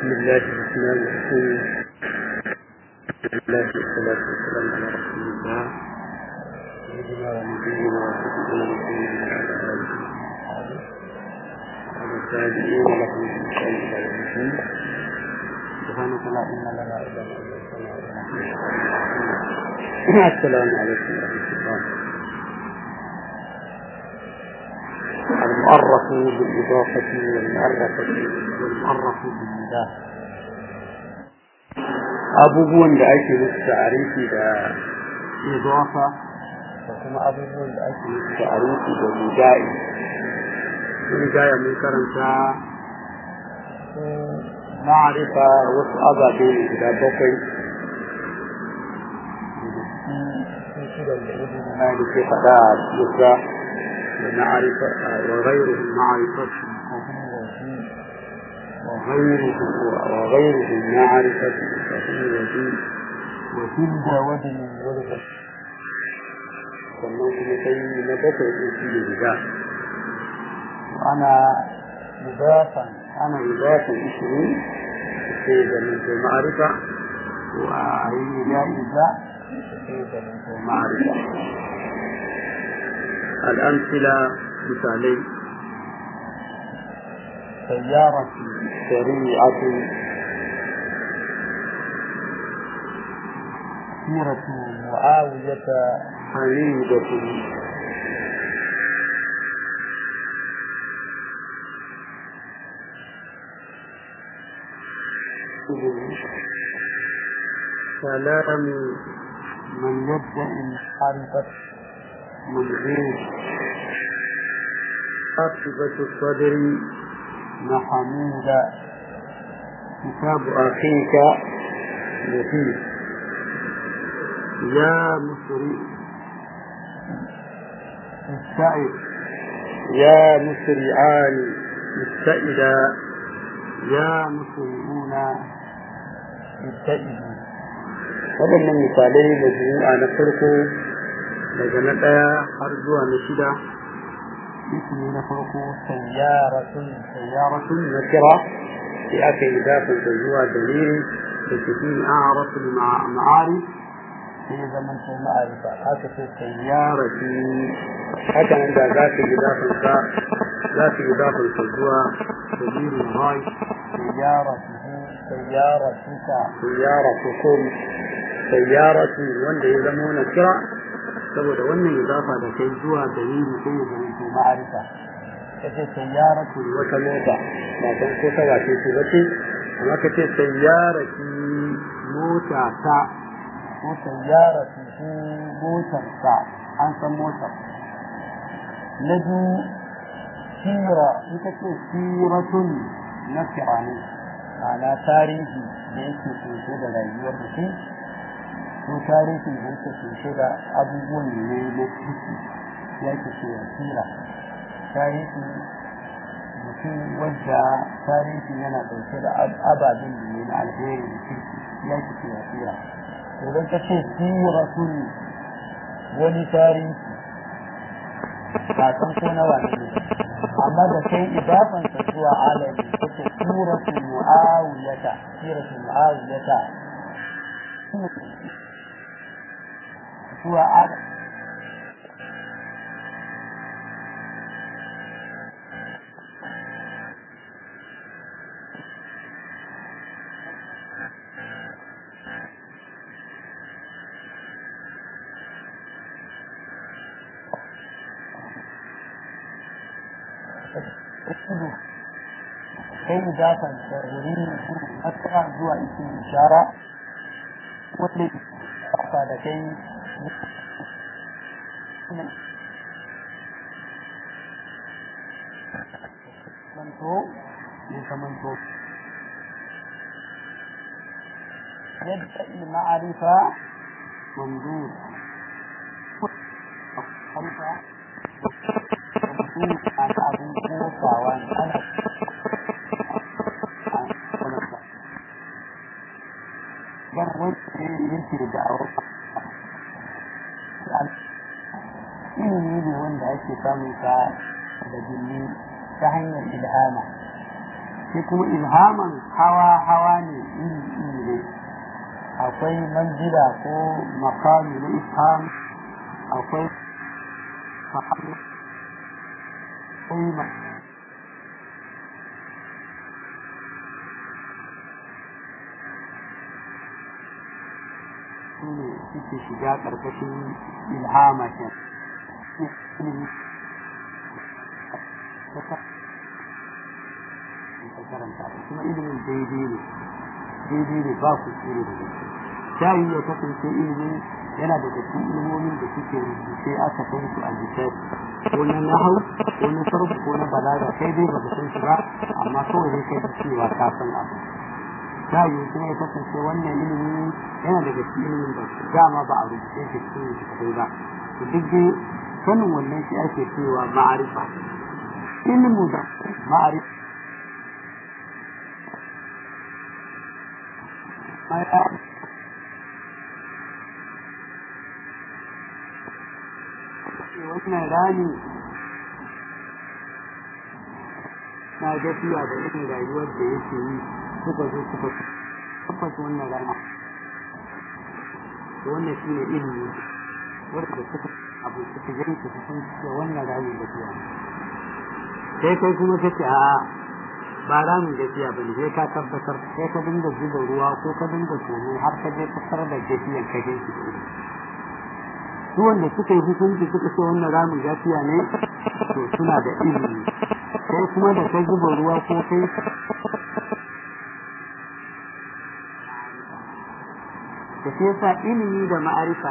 بسم الله الرحمن الرحيم. لله والصلاة والسلام على رسول الله سيدنا ونبينا وحبيبنا محمد وعلى آله وصحبه وعلى التابعين لهم بإحسان إلى يوم الدين. سبحانك لا علم لنا إلا ما علمتنا. السلام عليكم ورحمة الله. المؤرخ بالإضافة والمؤرخ بالنداء. abubuwan da ake musu ta'arifi da idafa da kuma abubuwan da ake musu ta'arifi da nida'i. Mun gaya mun karanta ma'arifa wasu ababe ne guda bakwai da shida da ibn Malik ke faɗa a Musa da ma'arifa wa ghayruhu ma'arifat وغيره معرفة وتلد ودن ولد sannan kuma sai na bakwai ɗin shi da riga ana idafan ishirin sai da minto ma'arifa ko a yi ja'iza sai da minto ma'arifa. al'amsila misalai سيارة سريعة سيرة معاوية حميدة كلام من يدعي معرفة من غير عاقبة الصدر محمود كتاب أخيك مفيد يا مصري مستعد يا مسرعان مستئدا يا مسرعون مستئدون. waɗannan misalai da jumu'a na farko daga na ɗaya har zuwa na shida. اسم نفرق سيارة نكرة في أكل إضافة الزوا دليل لتكون أعرف المعارف في زمن معرفة هكذا سيارة حتى عند ذات إضافة الزوا دليل الغاية سيارتكم سيارة وند يزمون نكرة saboda wannan idafa da kai zuwa dalili sai ya zama to ma'arifa. Kace sayyaratu wata mota ba san ko ta wace ce bace, amma kace sayyarati mota ta ko sayyaratu motar ta an san motar. Na biyu sira ita ce siratun nakira ne ana tarihi da yake kunshe da rayuwar mutum ko tarihin da yake kunshe da abubuwan da ya yi lokaci ya ke cewa sira. Tarihin mutum wadda tarihin yana ɗauke da ababen da ne na alheri da kirki ya ke cewa sira. Idan ka ce siratun wani tarihi ba san ko nawa ne amma da kai idafansa zuwa alami kace siratul mu'awiyata هو عادة كي إضافة تغيير أسرع جوا اسم إشارة واللي أعطى لكي منتو يبدأ المعرفة منظور معرفة منظور عن أبو موسى وعن أنس جرد يمكن دعوة ilimi ne wanda ake samun sa da jini ta hanyar ilhama shi kuma ilhaman hawa ne iri ne akwai manzila ko makami na isham akwai fahimta ne suke shiga ƙarƙashin ilhama ke karanta kuma ilimin daidai ne ba ku tsere da gaske shayi ya kasance ilimin yana da cikin ilimomin da suke rubuce aka san su a littafi ko na nahau ko na sarfu ko na balaga kai dai ba ka san shi ba amma kawai dai kai cewa ka san abu shayi kuma ya kasance wannan ilimin yana daga cikin ilimin da dama ba a rubuce shi cikin littattafai ba to duk dai sanin wannan shi ake cewa ma'arifa ilimu da ma'arifa wannan rani na gafiya da irin rayuwar da yake yi suka zo suka tabbas wannan rana wannan shi ne ilimi wanda suka abu suka gani su san cewa wannan rani gafiya sai kai kuma kace a ba ramin gafiya bane sai ka tabbatar sai ka dinga zuba ruwa ko ka dinga tono har ka je ka tarar da gafiyan ka gani su wanda suka yi hukunci suka ce wannan ramin gafiya ne to suna da ilimi sai kuma da ka zuba ruwa ko kai da sai sa ilimi da ma'arifa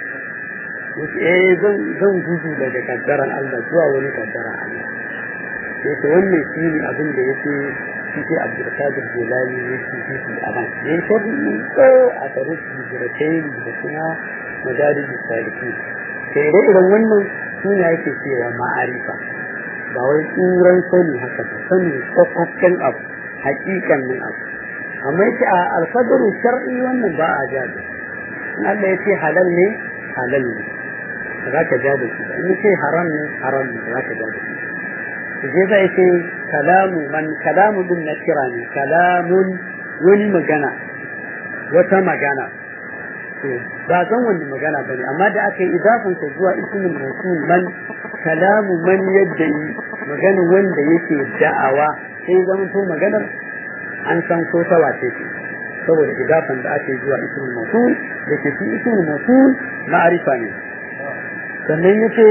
zan gudu daga kaddaran Allah zuwa wani kaddaran Allah sai ta wannan shi ne abin da yake shi Abdulkadir Jilani yake shi a ban ne sharri ko a tarikh hijratain da kuma madarij saliki sai irin wannan suna yake cewa ma'arifa ba wai tsuran sani haka ba sani kwakwakken abu hakikanin abu amma yake a alfadar shar'i wannan ba a jaɗa in Allah ya ce halal ne halal ne ba za ka jaɗa shi ba in ce haram ne haram ne ba za ka jaɗa shi sai zai ce kalamu din na kira ne kalamun wani magana wata magana to ba zan wani magana bane amma da aka yi idafanta zuwa ismul mawsul man kalamu man yadda'i magana wanda yake da'awa sai zama to maganar an san ko ta wace ce saboda idafan da ake zuwa ismul mawsul da ke shi ismul mawsul ma'arifa ne sannan yace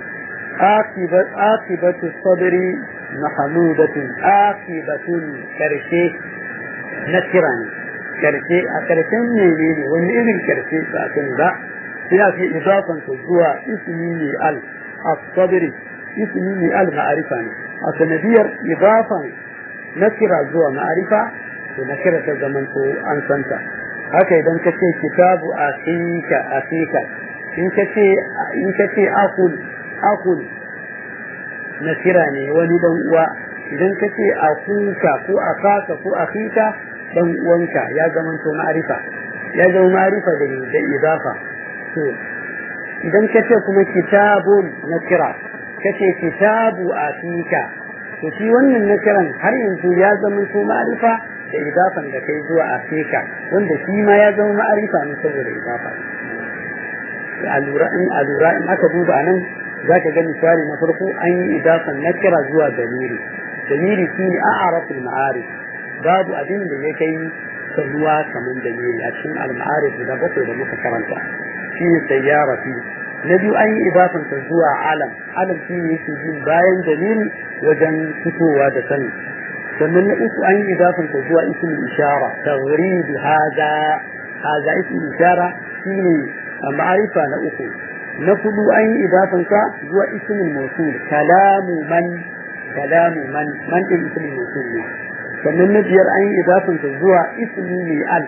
aqibatu sabri mahmudatun aqibatun karshe na kirani karshe a karshen menene wani irin karshe ba kan ba sai ake idafan zuwa ismi al as-sabri ismi al ma'arifa ne a sanadiyar idafan nakira zuwa ma'arifa to nakira ta zaman ko an santa haka idan ka ce kitabu akika in ka ce akul nakira ne wani dan uwa idan ka ce akuka ko akaka ko akika dan uwanka ya zaman to ma'arifa ya zama ma'arifa da idafa to idan ka ce kuma kitabun nakira ka ce kitabu akika to shi wannan nakiran har yanzu ya zama to ma'arifa da idafan da kai zuwa Afrika wanda shi ma ya zama ma'arifa ne saboda idafa alura in aka duba nan zaka ga misali na farko an yi idafan nakira zuwa damiri shi ne a'raful ma'arif babu abin da ya kai sanuwa kamar damiri a cikin al-ma'arif da bakwai da muka karanta shi ne sayyarati na biyu an yi idafan ta zuwa alam shi ne yake jin bayan damiri wajen fitowa da sani sannan na uku an yi idafan ta zuwa ismin ishara tawrid hada ismin ishara shine ma'arifa na uku na hudu an yi idafan ta zuwa ismin mawsul kalamu man din ismin mawsul ne sannan na biyar an yi idafan ta zuwa ismi al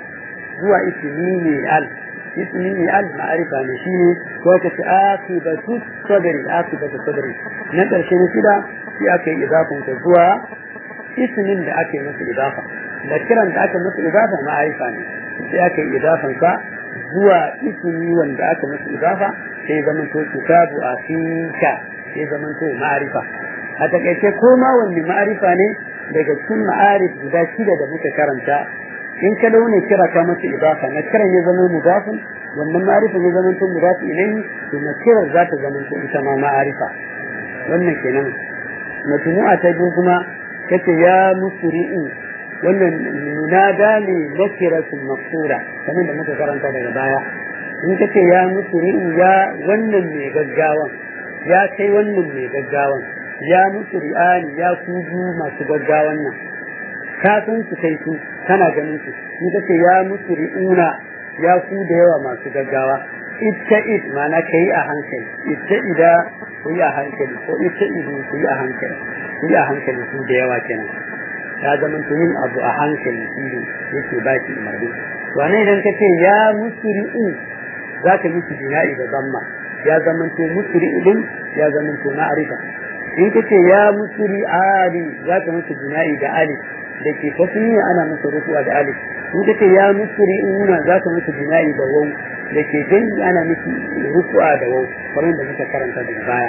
ismi al ma'arifa ne shine ko ka ce akibatu sabri na karshe na shida sai aka yi idafan ta zuwa ismin da ake masa idafa da kiran da aka masa idafa ma'arifa ne sai aka yi idafan sa zuwa ismi wanda aka masa idafa sai zaman to kitabu afika sai zaman to ma'arifa a takaice ko ma wanne ma'arifa ne daga cikin ma'arif guda shida da muka karanta in ka laune kira ka masa idafa na kiran ya zama mudafin wannan ma'arifa ya zama to mudafi ilayhi to na kiran za ta zama to ita ma ma'arifa wannan kenan majmu'a ta biyu kuma kace ya musri'u wannan munada ne nakiratul maqsura kamar da muka karanta daga baya in kace ya musri'u ya wannan mai gaggawan ya kai wannan mai gaggawan ya musri'ani ya kuju masu gaggawan nan ka san su kai su kana ganin su in kace ya musri'una ya ku da yawa masu gaggawa id ma'ana kai a hankali ida ku yi a hankali ko idu ku yi a hankali su da yawa kenan ya zama yin abu a hankali shi yake ba ki umarni wane idan ka ce ya musri'u za ka miki jina'i da zamma ya zama to musri'u din ya zama to ma'arifa in ka ce ya musri'ani za ka miki jina'i da alif da ke tasniya ana masa rufuwa da alif in ka ce ya musri'una za ka miki jina'i da waw da ke jami'i ana miki rufuwa da waw kamar da muka karanta daga baya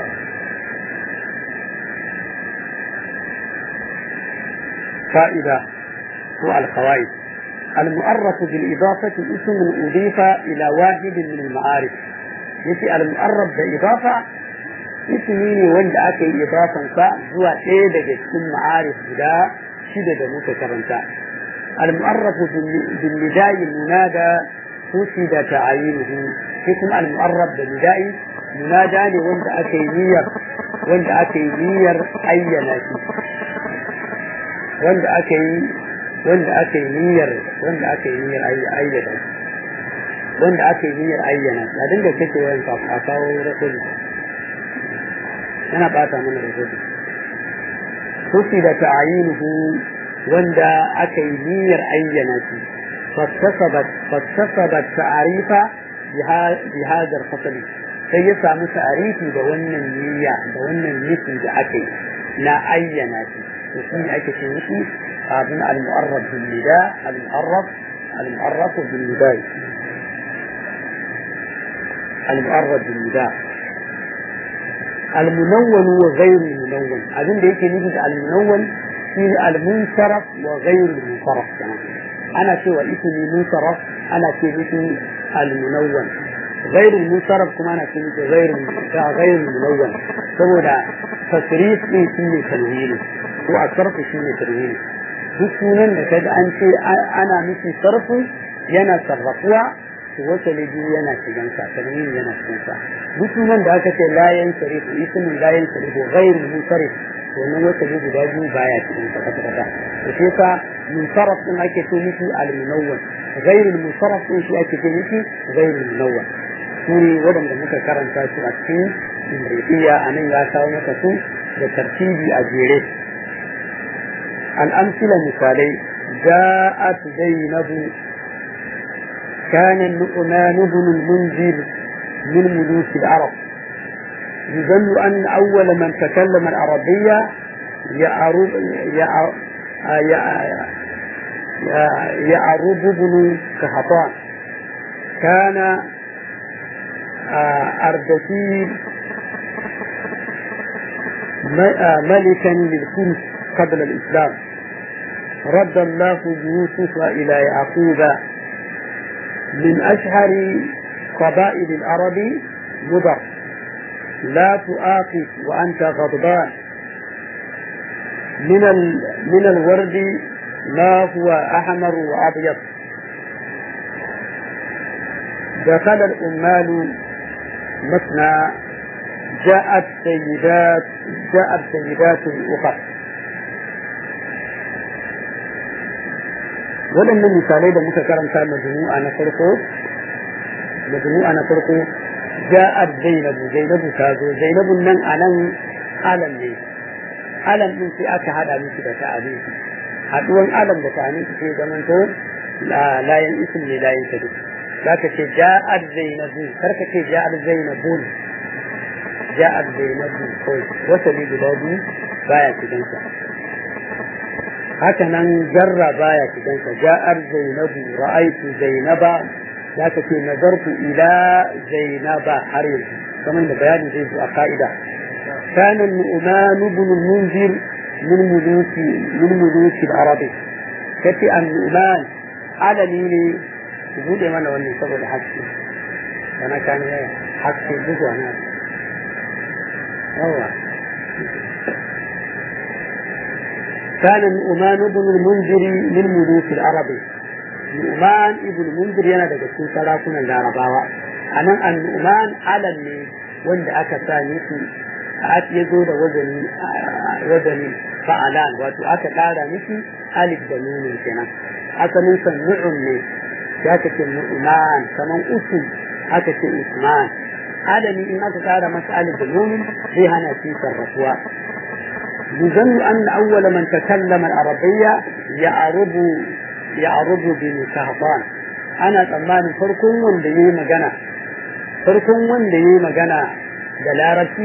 فائدة هو الفوائد المؤرف بالإضافة اسم أضيف إلى واحد من المعارف يتي المؤرف بالإضافة اسمين وند أكي إضافة هو إيدة اسم معارف بلا شدة متكرنة المؤرف بالنداء المنادى فسد تعيينه اسم المؤرف بالنداء منادى وند أكي نير أي wanda aka yi niyyar ayyana wanda aka yi niyyar ayyana a dinga kace wayan a kawo rasuli yana bata mana rasuli kufi da ta'ayinuhu wanda aka yi niyyar ayyana shi fattasabat ta'arifa bi hadar fasali sai ya samu ta'arifi da wannan niyya da wannan nufi da aka yi na ayyana shi to shi ake ce miki abin al-mu'arraf bil nida al-mu'arraf bil nida al-mu'arraf bil nida المنون وغير المنون أظن ده يمكن يجي المنون في المنصرف وغير المنصرف كمان أنا شو اسم المنصرف أنا شو المنون غير المنصرف كمان أنا شو غير المنون سوى تصريف في تنوين وأصرف في تنوين بسونا لكذا أنت أنا مثل صرفي ينا صرفوا wata liji yana shigansa tanwin yana shigansa duk sunan da aka ce la yansarif ismun la yansarif ghairu munsarif to nan wata liji guda biyu baya cikin sa kata kata to sai ka munsarif din ake ce miki al-munawwan ghairu munsarif din shi ake ce miki ghairu munawwan sune wadanda muka karanta su a cikin imriya anan ya kawo maka su da tartibi a jere al-amsila misalai ja'at zainabu كان النعمان بن المنذر من ملوك العرب يظن أن أول من تكلم العربية يعرب بن قحطان كان أردشير ملكا للفرس قبل الإسلام رد الله يوسف إلى يعقوب من أشهر قبائل العرب مضر لا تؤاخذ وأنت غضبان من الورد ما هو أحمر وأبيض دخل الأمال مثنى جاءت سيدات الأخر waɗannan misalai da muka karanta majmu'a na farko ja'at zainabu ta zo zainabun nan anan alam ne alam din sai aka hada miki da ta'abi haduwan alam da ta'abi sai zaman to layin ism ne layin ta duk zaka ce ja'at zainabu karka ce ja'at zainabun ja'at zainabu ko wata ne guda biyu baya cikin sa haka nan jarra baya cikinsa ja'ar zainabu ra'aitu zainaba zaka ce nazartu ila zainaba har yanzu kamar da bayani zai zo a ka'ida kana nu'man ibn munzir min muluki al-arabi kace an-nu'man alani ne ku bude mana wannan saboda haske kana kan haske duk wannan yawa كان النعمان بن المنذر من ملوك العرب النعمان ابن المنذر yana daga cikin sarakunan larabawa anan an-nu'man alam ne wanda aka sani su ya zo da wazani fa'alan wato aka ƙara miki alif da nun kenan asalin sa nu'um ne ya ce nu'man kaman usul aka ce usman adami in aka ƙara masa alif da nun zai hana shi sarrafuwa يظن أن أول من تكلم العربية يعرب بمساهطان أنا طمان فرقون وندي مجانا فرقون وندي مجانا دلارتي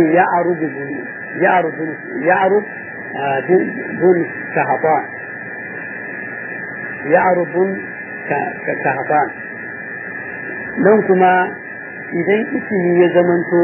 يعرب دون سهطان يعرب كسهطان لو كما إذا اسمي يزمنتو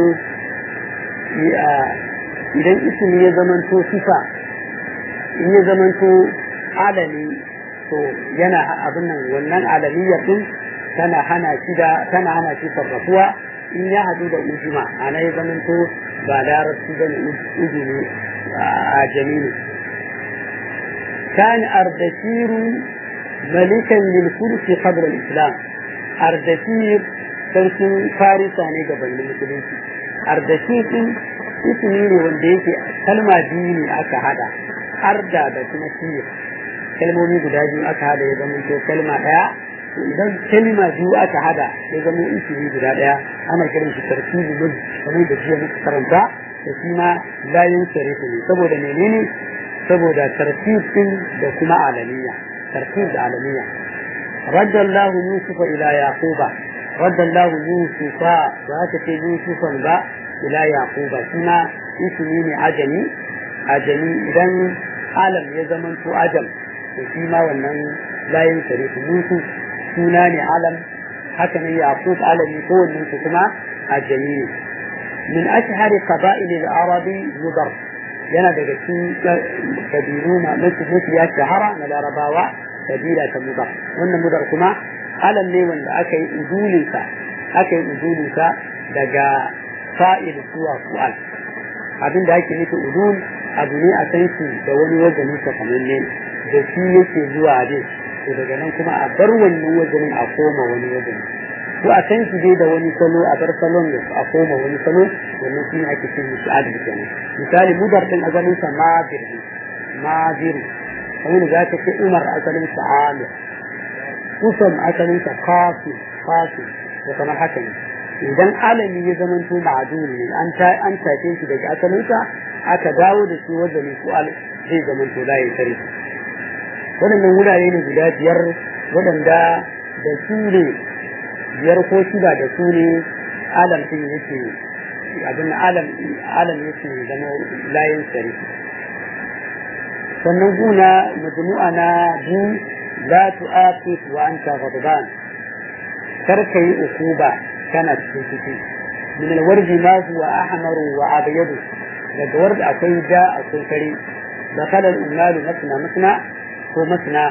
idan ismi ya zamanto sifa in ya zamanto alami to yana abin nan wannan alamiyya din tana hana shi sarrafuwa in ya hadu da ujuma ana ya zamanto ba larabci bane ujumi a jami'i kan ardashiru malikan lil fursi qabla al islam ardashir sarkin farisa ne gabanin musulunci ardashir din ismi ne wanda yake kalma biyu ne aka hada arda da kuma sir kalmomi guda biyu aka hada ya zama to kalma daya idan kalma biyu aka hada ya zama ismi guda daya ana kiran shi tartibi ne kamar da jiya muka karanta da shi ma layin sharifu ne saboda menene saboda tartibin da kuma alamiya tartib da alamiya raddallahu yusufa ila yaquba raddallahu yusufa da aka ce yusufan ba ila yaquba suna ismi ne ajami idan alam ya zamanto ajam to shi ma wannan layin sharifu yusuf suna ne alam haka ne yaqub alami ko wannan su kuma ajami ne min ashhari qaba'il al-arabi mudar yana daga cikin kabilu mafi ya shahara na larabawa kabila ta mudar wannan mudar kuma alam ne wanda aka yi udulinsa daga fa'il zuwa fu'al abin da ake nufi udul abu ne a san shi da wani wazani sakamanne da shi yake zuwa abin to daga nan kuma a bar wannan wazanin a koma wani wazani ko a san shi dai da wani salo a bar salon ya a koma wani salo wannan shi ake cin musu adil kenan misali mudar din asalin sa madir kamar za ka ce umar asalin sa amir usam asalin sa qasim da kamar haka ne idan alami ya zama to ma'dul ne an tace shi daga asalin sa aka dawo da shi wazani ko al zai zama to layi tare waɗannan wurare ne guda biyar waɗanda da su ne biyar ko shida da su ne alam din yake abin alam yake zama layin sari sannan guna majmu'a na biyu la tu'aqib wa anta ghadban kar kai ukuba kana cikin ciki min alwardi ma huwa ahmar wa abyad daga ward akwai ja akwai kare da kalal umalu masna ko masna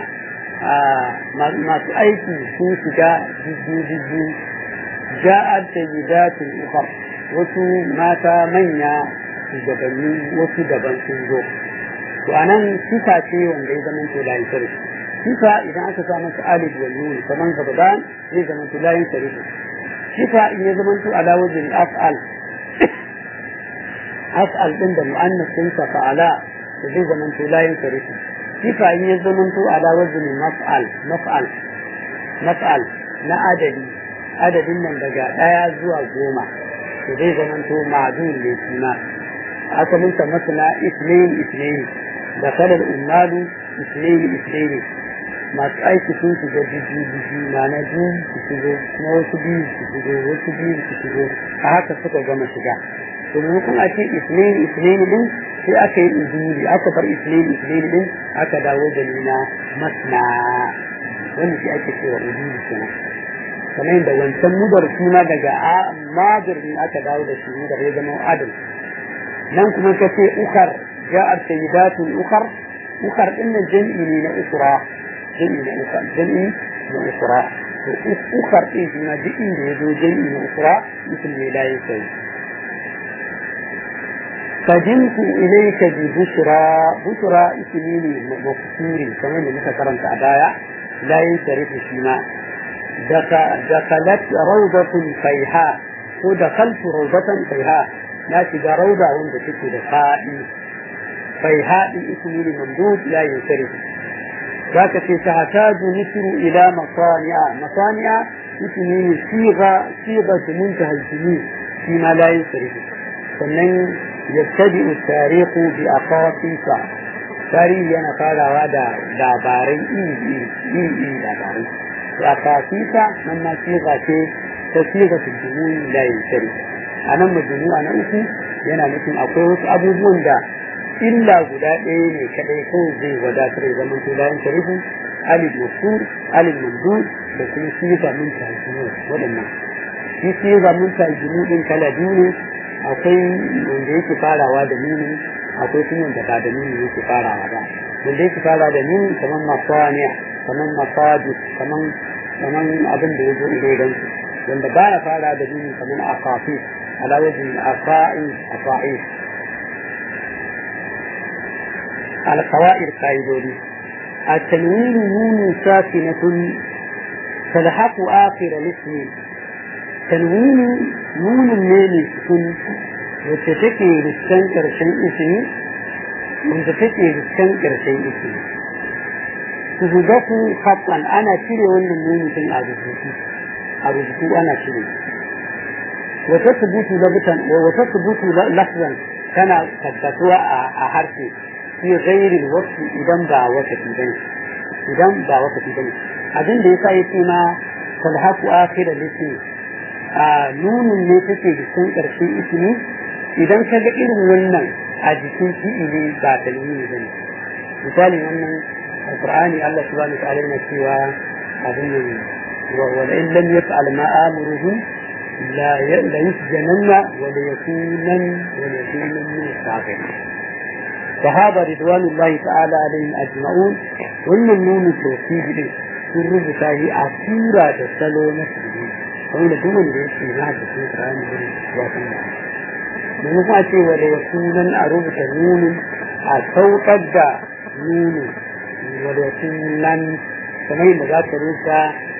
masu aiki sun shiga jijji ja'at sayyidatul ukhra wasu mata manya shugabanni wasu daban sun zo to anan sifa ce wanda ya zama to layin sarki sifa idan aka sa masa alif wal nun kaman gaban zai zama to layin sarki sifa in ya zama to ala wajhi af'al din da muannas din sa fa'ala zai zama to layin sarki sifa in ya zama to ala wajhi maf'al na adadin nan daga 1 zuwa 10 to zai zama to ma'dul ne kuma asalin sa masana isnayn da kalal ummalu isnayn masu aiki sun shiga jiji mana biyu su shigo kuma wasu biyu su shigo a haka suka gama shiga to maimakon a ce isnayn din sai aka yi uzuri aka bar isnayn din aka dawo da nuna masna wanda shi ake cewa uzuri kenan kamar yadda wancan mudar suna daga madir ne aka dawo da shi mudar ya zama adal nan kuma ka ce ukar ja'ar sayyidatul ukar din nan jam'i ne na ukra jam'i na ukra to ukar din shi na duk inda ya zo jam'i na ukra mutum ne da yake قدمت إليك ببشرى اسميني مكسوري كما لما كرمت أدايا لا ينصرف فيما دخلت روضة فيها ودخلت روضة فيها لا تجا روضة عند تكي دخائي فيها اسميني ممدود لا ينصرف ذاك تحتاج مصر إلى مصانع اسميني صيغة منتهى الجميل فيما لا ينصرف فمن يبتدئ التاريخ بأقاصيص تاريخ أنا قال هذا داباري داباري أقاصيص مما صيغة الجموع لا ينشري أنا مجموع أنا أخي yana nufin akwai wasu abubuwan da illa guda ɗaya ne kadai ko zai wadatar ya zama to layin sharifu alif mafsur alif mamdud da kuma siga mun tajinu waɗannan shi siga mun tajinu din kala biyu ne akwai wanda yake farawa da nuni akwai kuma wanda ba da nuni yake farawa ba wanda yake fara da nuni kamar masani kamar masajid kamar abin da yazo idan wanda baya fara da nuni kamar aqafi ala wajhi afa'i القواعد قاعدة التنوين نون ساكنة تلحق آخر الاسم تنوين نون الليل سكن وتتكي للسنكر شيء اسمي وتتكي للسنكر شيء اسمي تهدف خطا أنا شري ولا النون في أرجوكي أنا شري وتثبت لفظا كان تثبتوا أحرفي fi ghairi al-waqti idan ba wakati bane abin da yasa yake ma talhaqu akhir al-ismi nunun ne take cikin karshen ismi idan ka ga irin wannan a jikin fi'ili ba talmini bane misali wannan alqur'ani Allah subhanahu wa ta'ala yana cewa abin nan wa in lam yaf'al ma amuruhu la yusjananna wa la yakunan min as-sabirin sahaba ridwanullahi ta'ala alaihim ajma'un wannan nunu tawhid sun rubuta shi a sura da salo na shirye wanda duk wanda yake na da cikin Qur'ani ya san mun kuma ce wa da sunan a rubuta nunu a saukar da nunu wa da sunan kamar yadda za ta rubuta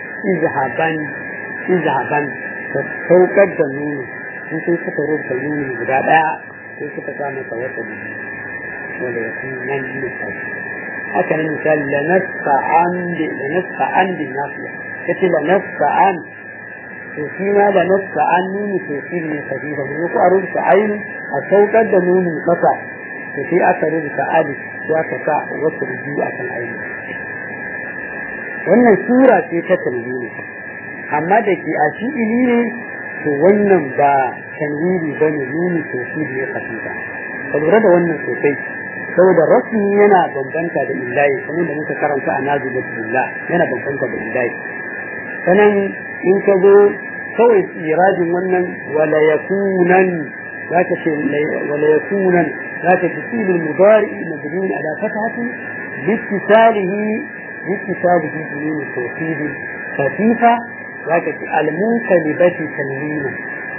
izhaban ta saukar da nunu sun sai suka rubuta nunu guda daya sai suka sa masa wata biyu wa da sunan misali haka ne misali lanasfa an bi nafiya kace lanasfa an to shi ma da nasta an nuni to shi ne sabiba ne ko a rubuta ayin a saukar da nunin kasa to sai aka rubuta alif ko aka sa wasu rubutu akan ayin wannan sura ce ta tanwini amma da ke a fi'ili ne to wannan ba tanwini bane nuni to shi ne sabiba ka lura da wannan sosai saboda rasmi yana bambanta da illahi kamar da muka karanta a nazilatullah yana bambanta da illahi sanan in ka zo kawai irajin wannan wala yakunan zaka ce wala yakunan zaka ji filin mudari mabni ala fathati bittisalihi min tawhid khafifa zaka ce al-munqalibati tanwina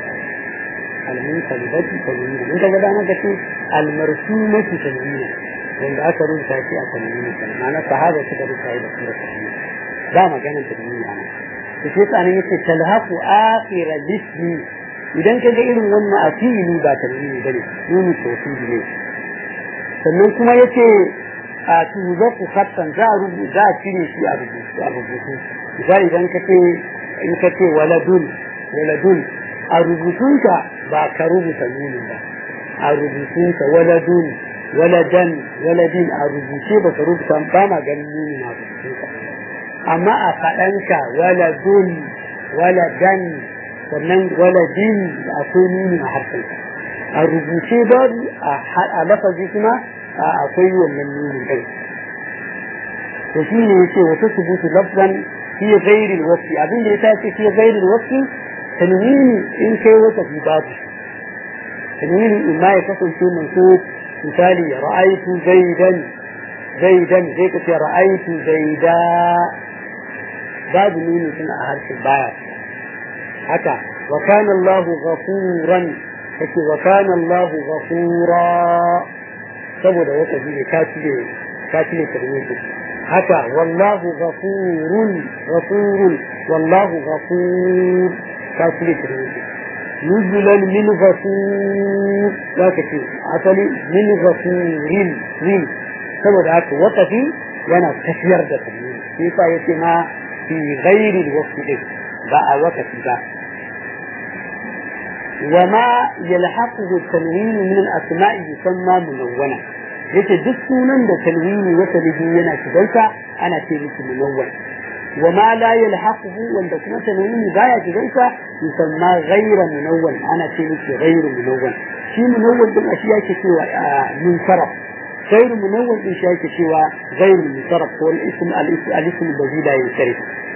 in ka ga dama ka ce al-marsumati tanwina wanda aka rubuta shi a tanwina ma'ana sahaba suka rubuta shi da sura tanwina ba magana tanwina sai tsanin yace talhaqu akhir al-ismi idan ka ga irin wannan afili ba tanwini bane nuni tawhidi ne sannan kuma yace a tuzaku khattan za a cire shi a rubutu misali idan ka ce waladun a rubutunka ba ka rubuta nuni ba a rubutunka waladin a rubuce ba ka rubuta ba ma ganin nuni na rubutunka amma a faɗanka waladan sannan waladin da akwai nuni a harshen a rubuce babu a lafazi kuma akwai wannan nuni ɗin to shi ne yake wata subutu lafzan fi ghairi alwaqti abin da ya tace fi ghairi alwaqti tanwini in kai wata fi babu tanwini in ma ya kasance mansub misali ra'aytu zaidan zai ka ce ra'aytu zaida babu nuni suna a harshen baya haka wa kana Allah ghafuran kace wa kana Allah ghafura saboda wata ne ka cire tarmisi haka wallahu ghafurun wallahu ghafur ka cire tarmisi nuzulan min ghafur zaka ce asali min ghafurin min saboda haka wata yana tafiyar da tarmisi sai yace ma في غير الوقت بقى وقت ده وما يلحقه التنوين من الأسماء يسمى منونة yake duk sunan da tanwini wata biyu yana shigarsa ana ce miki munawwan wama la yalhaquhu wanda kuma tanwini baya shigarsa yusamma ghayra munawwan ana ce miki ghayru munawwan shi munawwan din shi yake cewa munsaraf ghayru munawwan din shi yake cewa ghayru munsaraf ko al-ism alladhi la yansarif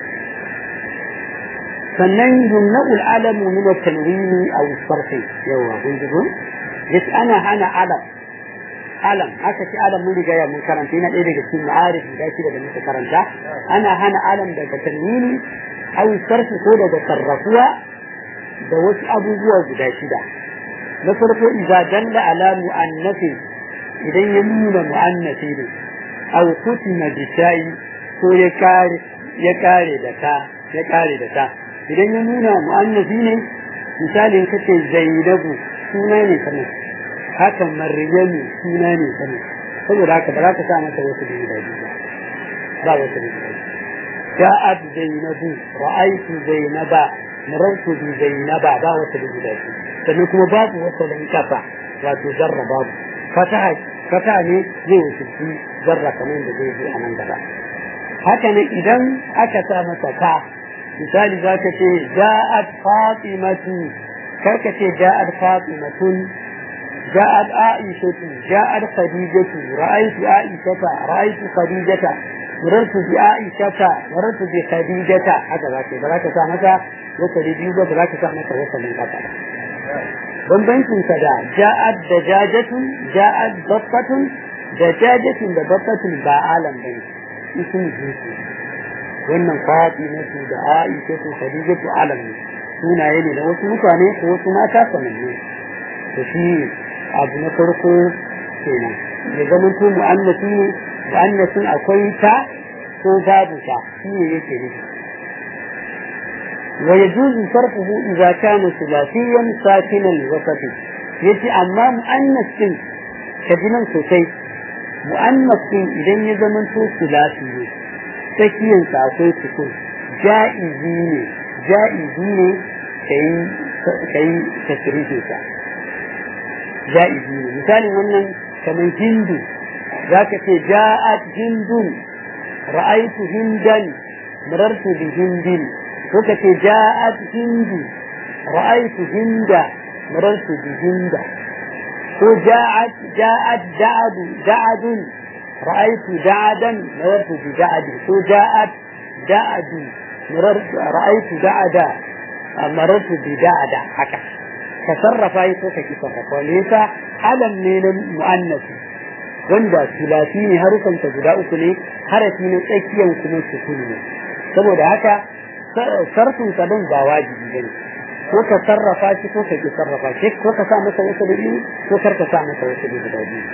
sannan yumna'u al-alam min at-tanwini aw as-sarf yawa kun ji yace ana hana alam haka shi alam mun riga ya mun karanta yana ɗaya daga cikin ma'arif da shi da muka karanta ana hana alam daga tanwini aw sarfi ko daga sarrafuwa da wasu abubuwa guda shida na farko idza dalla ala mu'annathi idan ya nuna mu'annathi ne aw kutima bi shayi ko ya kare da ta idan ya nuna mu'annathi ne misalin kace zainabu suna ne kamar haka maryamu suna ne sani saboda haka ba za ka sa masa wasu biyu da biyu ba wasu biyu da ja'at zainabu ra'aytu zainaba marartu bi zainaba ba wasu biyu da biyu sannan kuma babu wasu da kafa wato zarra babu fata ne zai wakilci zarra kamar da zai zo a nan gaba haka ne idan aka sa masa ta misali za ka ce ja'at fatimatu kar ka ce ja'at fatimatun ja'at aishatu ja'at khadijatu ra'aytu aishata ra'aytu khadijata marartu bi aishata marartu bi khadijata haka za ka sa masa wasali biyu ba za ka sa masa wasalin kafa bambancin sa da ja'at da jajatun ja'at bafatun da jajatun da bafatun ba alam bane ism jinsi wannan fatimatu da aishatu khadijatu alam ne sunaye ne da wasu mutane ko wasu mata sananne to shi abu na farko kenan ya zama to mu'annasi ne mu'annasin akwai ta ko babu ta shi ne yake nufi wa yajuzu sarfuhu idza kana thulathiyyan sakinan wasat yace amma mu'annasin kajinan sosai mu'annasin idan ya zama to thulathi ne tsakiyan sa akwai sukun ja'izi ne kai tasrifi sa ja'izi ne misalin wannan kamar hindu zaka ce ja'at hindun ra'aytu hindan marartu bi hindin ko ka ce ja'at hindu ra'aytu hinda marartu bi hinda ko ja'at da'adun ra'aytu da'adan marartu bi da'adi ko ja'at da'adu ra'aytu da'ada marartu bi da'ada haka ka sarrafa yi ko ka ki sarrafa ne yasa alam ne na mu'annasi wanda sulasi ne harufanta guda uku ne harafi na tsakiyan kuma sukuni ne saboda haka sarfin sa don ba wajibi bane ko ka sarrafa shi ko ka ki sarrafa shi ko ka sa masa wasu biyu ko kar ka sa masa wasu biyu guda biyu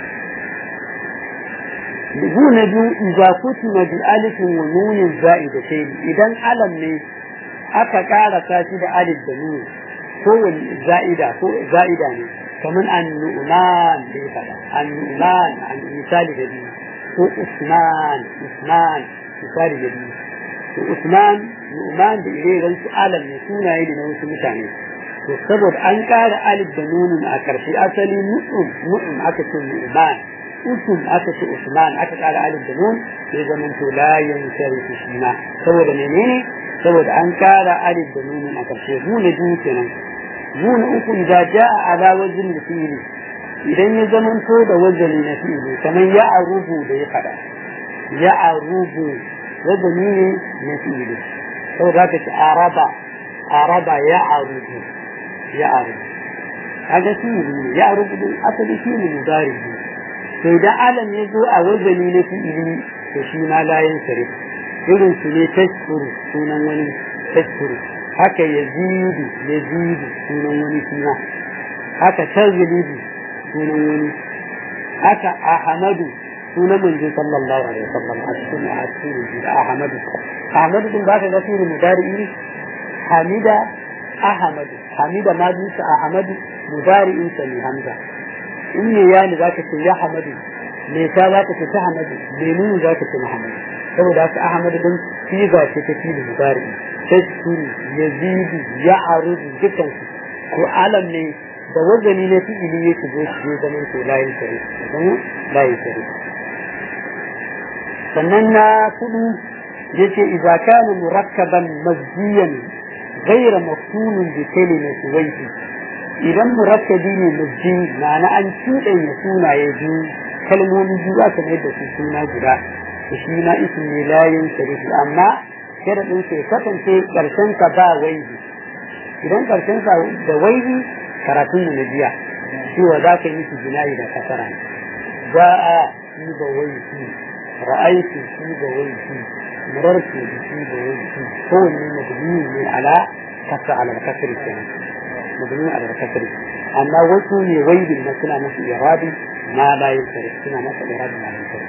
na biyu idza kutima bi alifin wa nunin za'idatayn idan alam ne aka karasa shi da alif da nun ko za'ida ne kamar an-nu'man da ya faɗa an-nu'man misali da biyu ko usman misali da biyu to usman nu'man da ire-iren su alam ne sunaye ne na wasu mutane to saboda an ƙara alif da nunun a ƙarshe asali nu'um aka ce nu'man usum aka ce usman aka ƙara alif da nun sai zaman to la yansarifu shi ma saboda menene saboda an ƙara alif da nunun a ƙarshe mu na biyu kenan mu na uku idan ja'a ala wazn fi'li idan ya zaman to da wazani na fi'li kamar ya arubu da ya faɗa ya arubu wazani ne na fi'li saboda ka ce araba ya arubu kaga shi ne ya arubu asali shi ne mudari to idan alam ya zo a wazani na fi'ili to shi ma la yansarif irin su ne tashkuru sunan wani tashkuru haka yazidu sunan wani suna haka tazlidu sunan wani haka ahmadu sunan manzo sallallahu alaihi wasallam a cikin ahmadu din ba ka ga sunan mudari hamida hamida ma bisa ahmadu mudari insa ne hamza in ne ya ne zaka ce ya hamadu me ta zaka ce ta hamadu me nunu zaka ce muhammadu saboda haka ahmadu din siga ce ta fili mudari tashkuru yazidu ya'rudu dukkan su ko alam ne da wazani na fi'ili yake zo shi zaman to layin sare sannan na kudu yace idza kana murakkaban mazdiyan ghayra maftunun bi kalimati wayhi idan murakkabi ne mazdi ma'ana an tudanya sunaye biyu kalmomi biyu aka mai da su suna guda to shi na ismi layin sare amma sharadin sai kasance karshen ka ba wayhi idan karshen sa da wayhi karatun na jiya cewa za ka yi miki jina'i da kasara ja'a shi da wayhi ra'aytu shi da wayhi marartu shi da wayhi kowanne mabni ne ala kasri kenan mabni ala kasri amma wasu ne wayhi na suna masa iradi ma la yusari suna masa iradi ma la yusari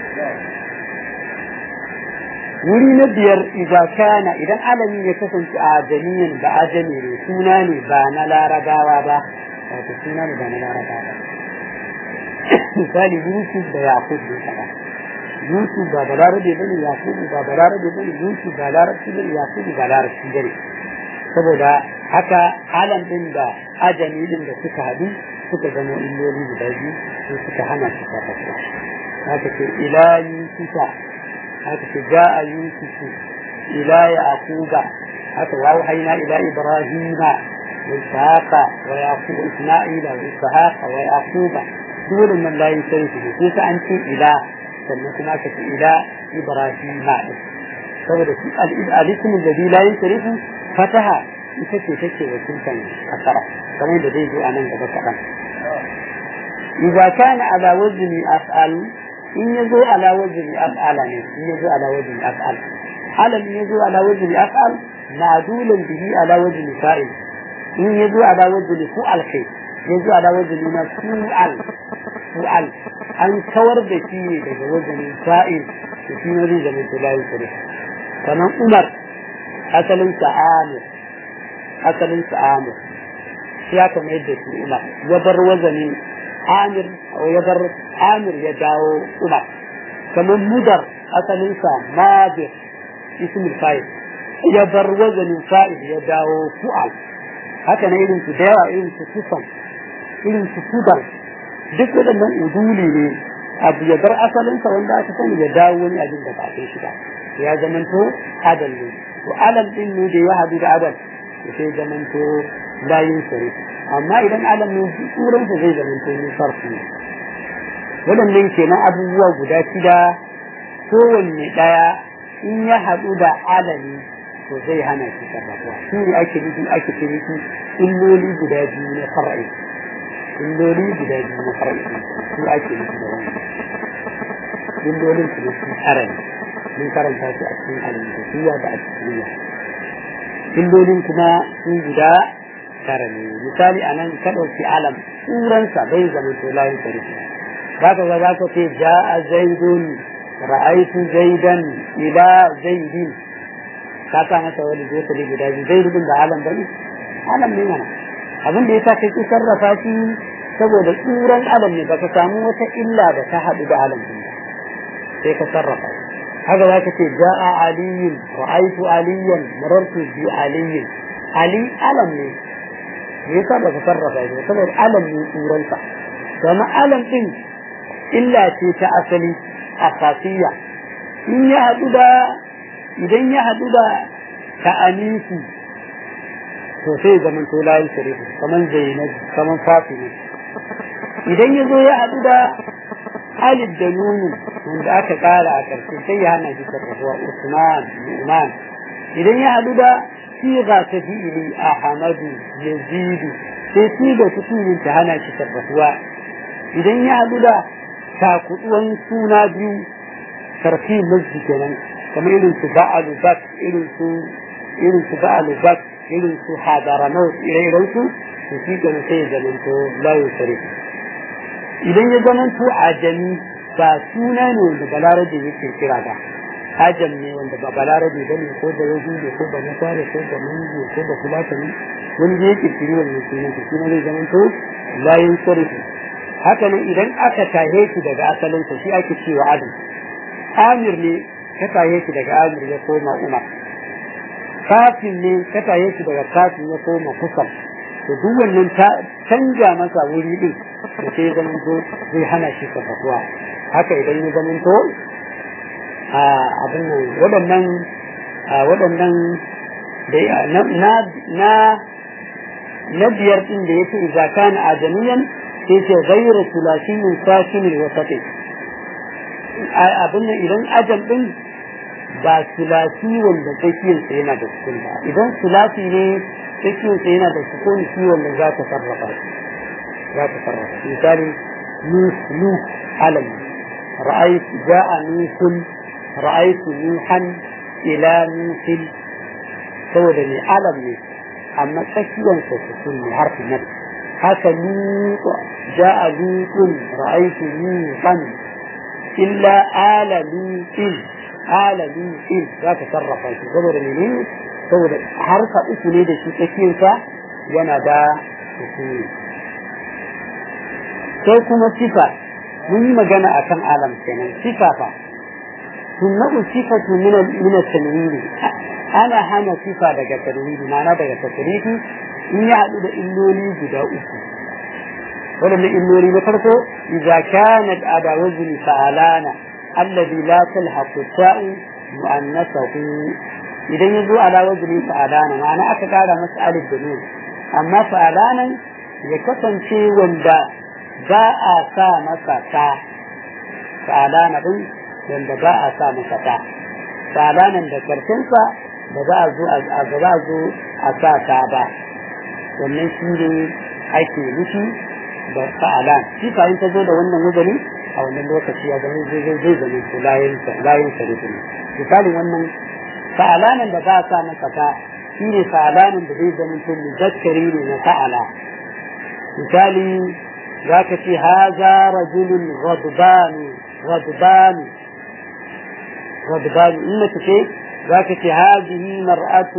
wuri na biyar idan alami ya kasance a jami'in ba ajami ne suna ne ba na larabawa ba wato suna ne ba na larabawa ba misali Yusuf da Yaqub ne kaza Yusuf ba balarabe bane Yaqub ba balarabe bane Yusuf ba larabci bane Yaqub ba larabci bane saboda haka alam din da ajami din da suka hadu suka zama illoli guda biyu su suka hana shi sarrafa haka ce ila yusufa haka ce ja'a yusufu ila yaquba haka wa hayna ila ibrahima wa ishaqa wa yaqub isma'ila wa ishaqa wa yaquba dole nan la yusarifu ko ka an ce ila sannan kuma ka ce ila ibrahima saboda shi al-ism alladhi la yusarifu fataha ita ce take wakiltan kasara kamar da zai zo a nan gaba kaɗan. Iza kana ala wazni af'al in yazo ala wazni af'ala ne in yazo ala wazni af'al alam yazo ala wazni af'al ma'dulan bihi ala wazni fa'il in yazo ala wazni fu'al kai yazo ala wazni na fu'al an kawar da shi ne daga wazni fa'il to shi ne zai zama tulayi kare kamar Umar asalin sa'amir shi ya kama yadda su Umar ya bar wazani Amir ya dawo Umar kamar Mudar asalinsa Madir ismul fa'il ya bar wazanin fa'il ya dawo Fu'al haka na irin su da yawa irin su Kusan irin su Kudar duk waɗannan uduli ne abu ya bar asalinsa wanda aka sani ya dawo wani abin da ba a shi ba ya zamanto adal ne to alam din ne da ya hadu da adal sai zamanto layin sare amma idan alam ne tsuran sa zai zamanto ne sarfi wadannan kenan abubuwa guda shida kowanne daya in ya hadu da alami to zai hana shi sarrafa shi ne ake nufi illoli guda biyu na far'i su ake nufi da wannan illolin su ne arani mun karanta su a cikin al-mutasiya da al-tasliya illolin kuma sun guda tara ne misali anan ka dauki alam tsuransa bai zama to layin sarki za ka ce ja'a zaidun ra'aytu zaidan ila zaidin ka sa masa wani zai guda biyu zaidun da alam bane alam ne mana abin da yasa kai sarrafa shi saboda tsuran alam ne baka samu wata illa da ta hadu da alam din sai ka sarrafa هذا لا كتير جاء علي رأيت عليا مررت بعلي علي ألم لي يكاد تصرف هذا طبعا ألم من أورنسا فما ألم إلا شيء أصلي أساسية إن يهدد كأنيسي سوسي زمن تولاي شريف كمان زينب كمان فاطمة إذن يزو يهدد alif da nunu wanda aka kara a ƙarshe sai ya hana shi sarrafuwa Usman idan ya haɗu da siga ta fi'ili Ahmadu Yazidu sai siga ta fi'ili ta hana shi sarrafuwa idan ya haɗu da takuduwan suna biyu sarfi masjid kenan kamar irin su ba'alu bak irin su ba'alu bak irin su hadaranau ire-iren su shi kenan sai ya zamanto layu sarrafi idan ya zamanto ajami ba suna ne wanda balarabe yake kira ba ajam ne wanda ba balarabe ba ne ko da yahudu ko da nasara ko da mungu ko da fulatani wanda yake kiri wannan sunan shi kuma zai zamanto layin sarfi haka nan idan aka tahe shi daga asalinsa shi ake cewa adam amir ne ka tahe shi daga amir ya koma umar kafin ne ka tahe shi daga kafin ya koma kusan to duk wannan ta canja masa wuri din da sai zamanto zai hana shi sarrafuwa haka idan ya zamanto abin nan waɗannan da na biyar din da yake idza kana ajamiyan sai ce ghayru thulathiyin sakinil wasati abin nan idan ajam din ba sulasi wanda tsakiyar sa yana da sukun ba idan sulasi ne tsakiyar sa yana da sukun shi wanda za ta sarrafa misali nu alam ra'ayt ja'a nusul ra'ayt nuhan ila nusil saboda ne alam ne amma tsakiyar sa sukun ne harfi na haka nu ja'a lutun ra'ayt nuhan illa ala lutin za ka sarrafa shi saboda ne saboda harka uku ne da shi tsakiyarsa yana da sukuni sai kuma sifa mun yi magana akan alam kenan sifa fa sunnabu sifatu min at-tanwini ana hana sifa daga tanwini ma'ana daga tasrifi in ya hadu da illoli guda uku ولم النوري نفرقه إذا كانت على وزن فعلان الذي لا تلحق التاء مؤنثه إذا يزو على وزن فعلان معنى أكاد مسألة الدنيا أما فعلانا يكتن شيء وندا باء سامة تا فعلانا وندا باء سامة تا فعلانا ذكرتنسا da zo a sa ta ba wannan shi ne ake nufi da fa'alan shi fa in ta zo da wannan wazani a wannan lokaci ya zama zai zama su layin sarifin misalin wannan fa'alanan da ba a sa masa ta shi ne fa'alanan da zai zama tun muzakkari ne na fa'ala misali za ka ce haza rajulun ghadbanu in na ce ذاك هذه مرأة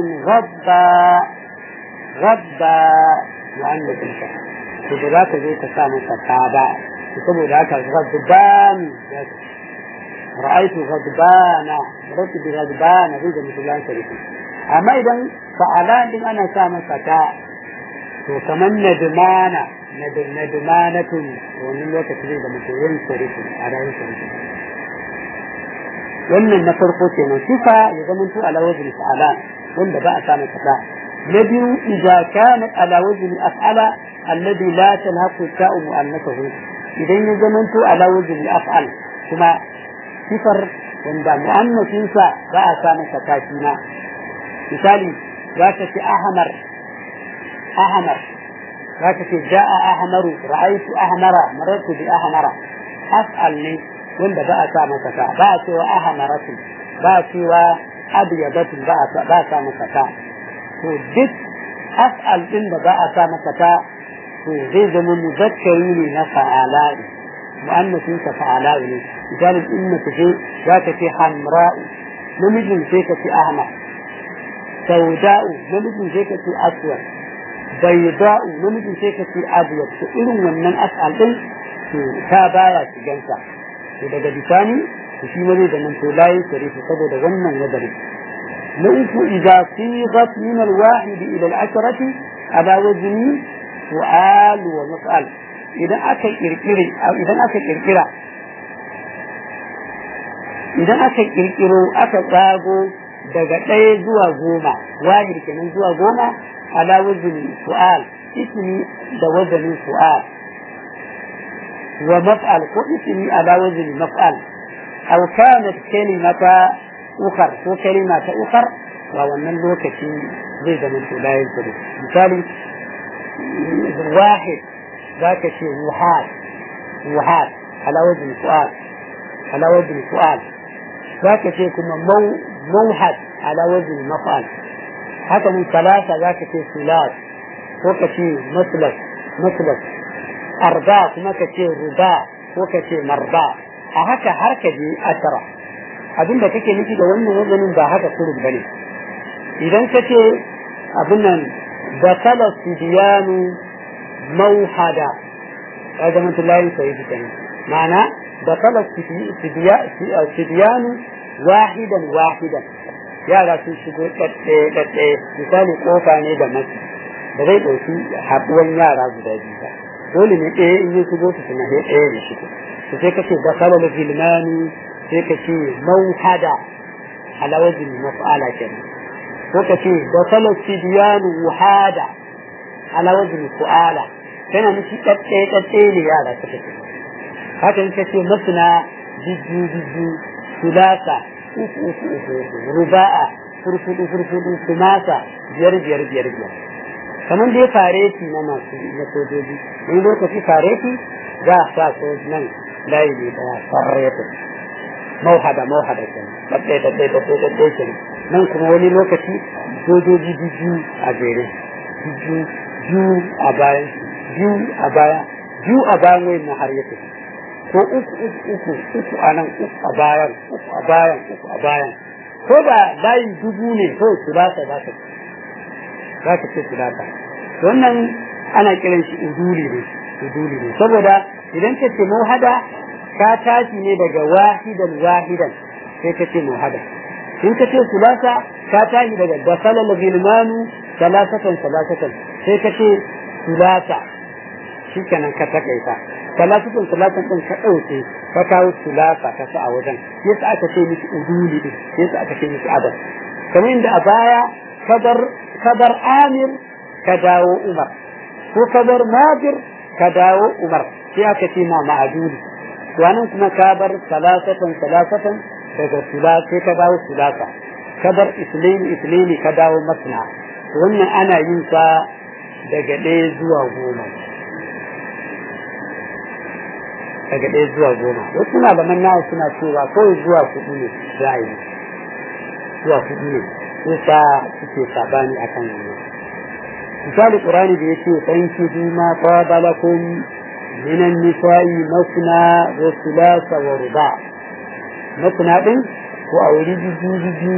غضبا وعندك انت فذاك زي تسامى فتابع يسموا ذاك غضبان رأيت غضبانا مرأت بغضبانا بيجا مثل الله سريكي أما إذا فعلان دي أنا سامى فتا وكمان ندمانة ومن الوقت بيجا مثل الله سريكي على سريكي wannan na farko kenan sifa ya zama to ala wajhi fa'ala wanda ba a samu kaza na biyu idza kana ala wajhi af'ala alladhi la talhaqu ta'u mu'annathahu idan ya zama to ala wajhi af'al kuma sifar wanda mu'annathin sa ba a samu kaza kina misali zaka ce ahmar zaka ce ja'a ahmaru ra'aytu ahmara marartu bi ahmara af'al ne wanda ba a sa masa ta ba a cewa ahmaratu ba a cewa abyadatu ba a sa masa ta to duk af'al din da ba a sa masa ta to zai zama muzakkari ne na fa'ala'i mu'annasin sa fa'ala'i ne misalin in mace ce za ka ce hamra'u namijin sai ka ce ahmar sauda'u namijin sai ka ce aswad bayda'u namijin sai ka ce abyad to irin wannan af'al din to ta baya shigansa daga bisani shi ma zai zama to layin sharifi saboda wannan nazari na uku idza sigat min al-wahid ila al-ashrati ala wajhi su'al wa mas'al idan aka kirkiro aka tsago daga ɗaya zuwa goma wahid kenan zuwa goma ala wajhi su'al ismi da wazanin su'al ومفعل اسمي على وزن مفعل أو كانت كلمة أخر وكلمة أخر وهو من لوكتي زي من لا ينتبه مثال واحد ذاك شيء وحاد على وزن سؤال ذاك شيء كما موحد على وزن مفعل حتى من ثلاثة ذاك شيء ثلاث وكشيء مثلث arba kuma ka ce ruba ko ka ce marba a haka har ka je asara abinda kake nufi da wannan wazanin ba haka kurun bane idan ka ce abin nan dakala sidiyanu mauhada ya zama tulayin sai kenan ma'ana dakala sidiyanu wahidan yara sun shigo ɗaɗɗe misali kofa ne da masu da zai ɗauki haɗuwan yara guda biyu ba dole ne ɗaya in yi shigo su suna ɗaya ne shigo to sai ka ce da kalal filmani sai ka ce mauhada ala wajin maf'ala kenan ko ka ce da kalal sidiyanu wuhada ala wajin su'ala kana nufi ɗaɗɗe ne yara suka ce haka in ka ce masna jijju sulasa uku ruba'a furfudu sumasa biyar kamar dai fareti na masu na sojoji in lokaci fareti za a sa ko nan layi ne da fareti mauhada ɗaɗɗe nan kuma wani lokaci sojoji biyu a jere biyu a bayan wai na har yake ko uku a nan uku a bayan ko da layi dubu ne ko sulasa za ka ce sulasa wannan ana kiran shi uduli ne saboda idan ka ce muhada ka tashi ne daga wahidan sai ka ce muhada in ka ce sulasa ka tashi daga dasalal gilmanu salasatan sai ka ce sulasa shikenan ka takaita salatun din ka dauke ka kawo sulasa ka sa a wajen yasa aka ce miki uduli din yasa aka ce miki adad kamar inda a baya kadar amir ka dawo umar ko kadar nadir ka dawo umar sai aka ce ma ma'aduli wannan kuma ka bar salasatan daga sulasa sai ka dawo sulasa ka bar islaini ka dawo masna wannan ana yin sa daga 1 zuwa 10 daga 1 zuwa 10 wasu malaman nawa suna cewa kawai zuwa 4 ne za a yi zuwa 4 ne sai suke sabani akan wannan misali qur'ani da yake fanki ma qadalakum min an-nisa'i masna wa thulatha wa ruba' masna din ko auri biyu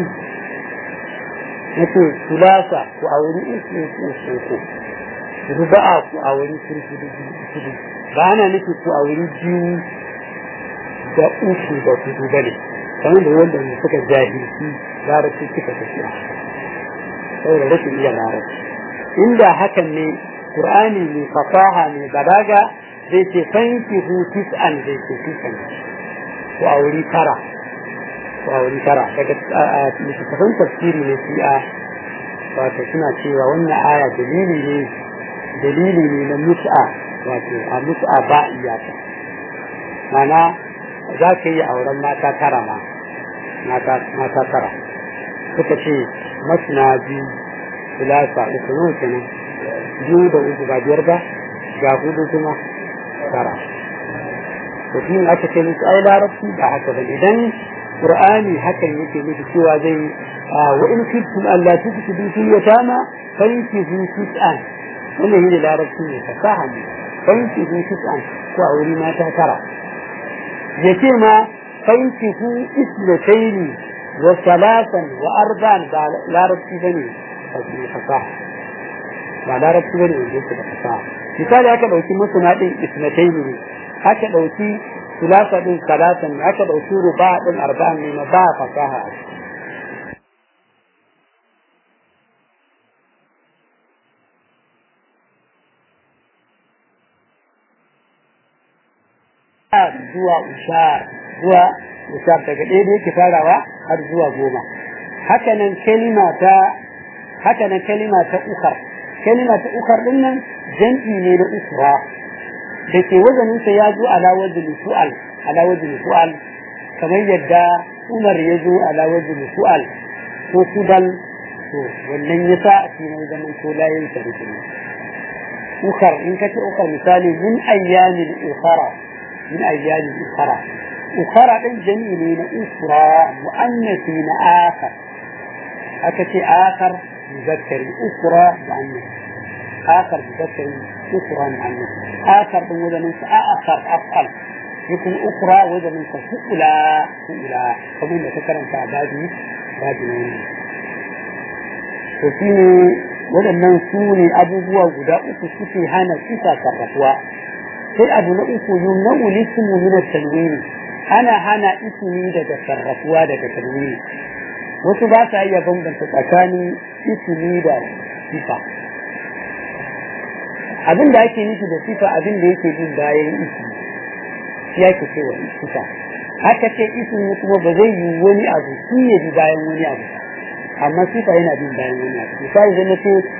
yake thulatha ko auri uku ruba'a ko auri kurkudu ba ana nufi ko auri biyu da uku da kudu bane kamar da wanda suka jahilci larabci suka tafiya saboda rashin iya larabci inda hakan ne qur'ani mai fasaha mai balaga zai ce fanki hu tis'an zai ce tis'an ko auri tara daga littattafan tafsiri ne shi'a wato suna cewa wannan aya dalili ne na mut'a wato a mut'a ba iyaka mana za ka yi auren mata tara ma mata tara suka ce masna biyu sulasa uku nawa kenan 2 da 3 ba 5 ba ga 4 kuma tara to shi aka ce musu ai larabci ba haka ba idan qur'ani hakan yake miki cewa zai wa in kuntum alla tusidu fil yatama fankihu tis'an wannan ne larabci ne fasaha ne fankihu tis'an ko a wuri mata tara yake ma fankihu isnatayn wa thalathan wa arba'an ba larabci bane fasaha ba larabci bane wanda yake da fasaha misali aka dauki musuna din isnatayn ne aka dauki sulasa din salatan aka dauki ruba din arba'an ne ma ba fasaha zuwa ushar daga ɗaya da yake farawa har zuwa 10 hakanan kalima ta ukar din nan jam'i ne da ukra da ke wazanin sa ya zo ala wajhi su'al kamar yadda Umar ya zo ala wajhi su'al ko kudal to wannan yasa shi ne zaman to layin sa da ukar in kace ukar misali min ayyamin ukhara din jami'i ne na ukra muannathi na akhar aka ce akhar muzakkari ukra muannath akhar muzakkari ukra muannath akhar din wajen sa akhar af'al يكون أخرى وجه من فؤلا فمن ذكرن تعبادي بادين وفيني waɗannan su ne abubuwa guda uku suke hana sifa sarrafuwa sai abu na uku yumna'u lismu min at-tanwini ana hana ismi daga sarrafuwa daga tanwini wasu ba sa iya bambanta tsakanin ismi da sifa abin da ake nufi da sifa abin da yake bin bayan ismi shi yake cewa sifa haka ce ismi kuma ba zai yi wani abu shi ya bi bayan wani abu amma sifa yana bin bayan wani abu misali zai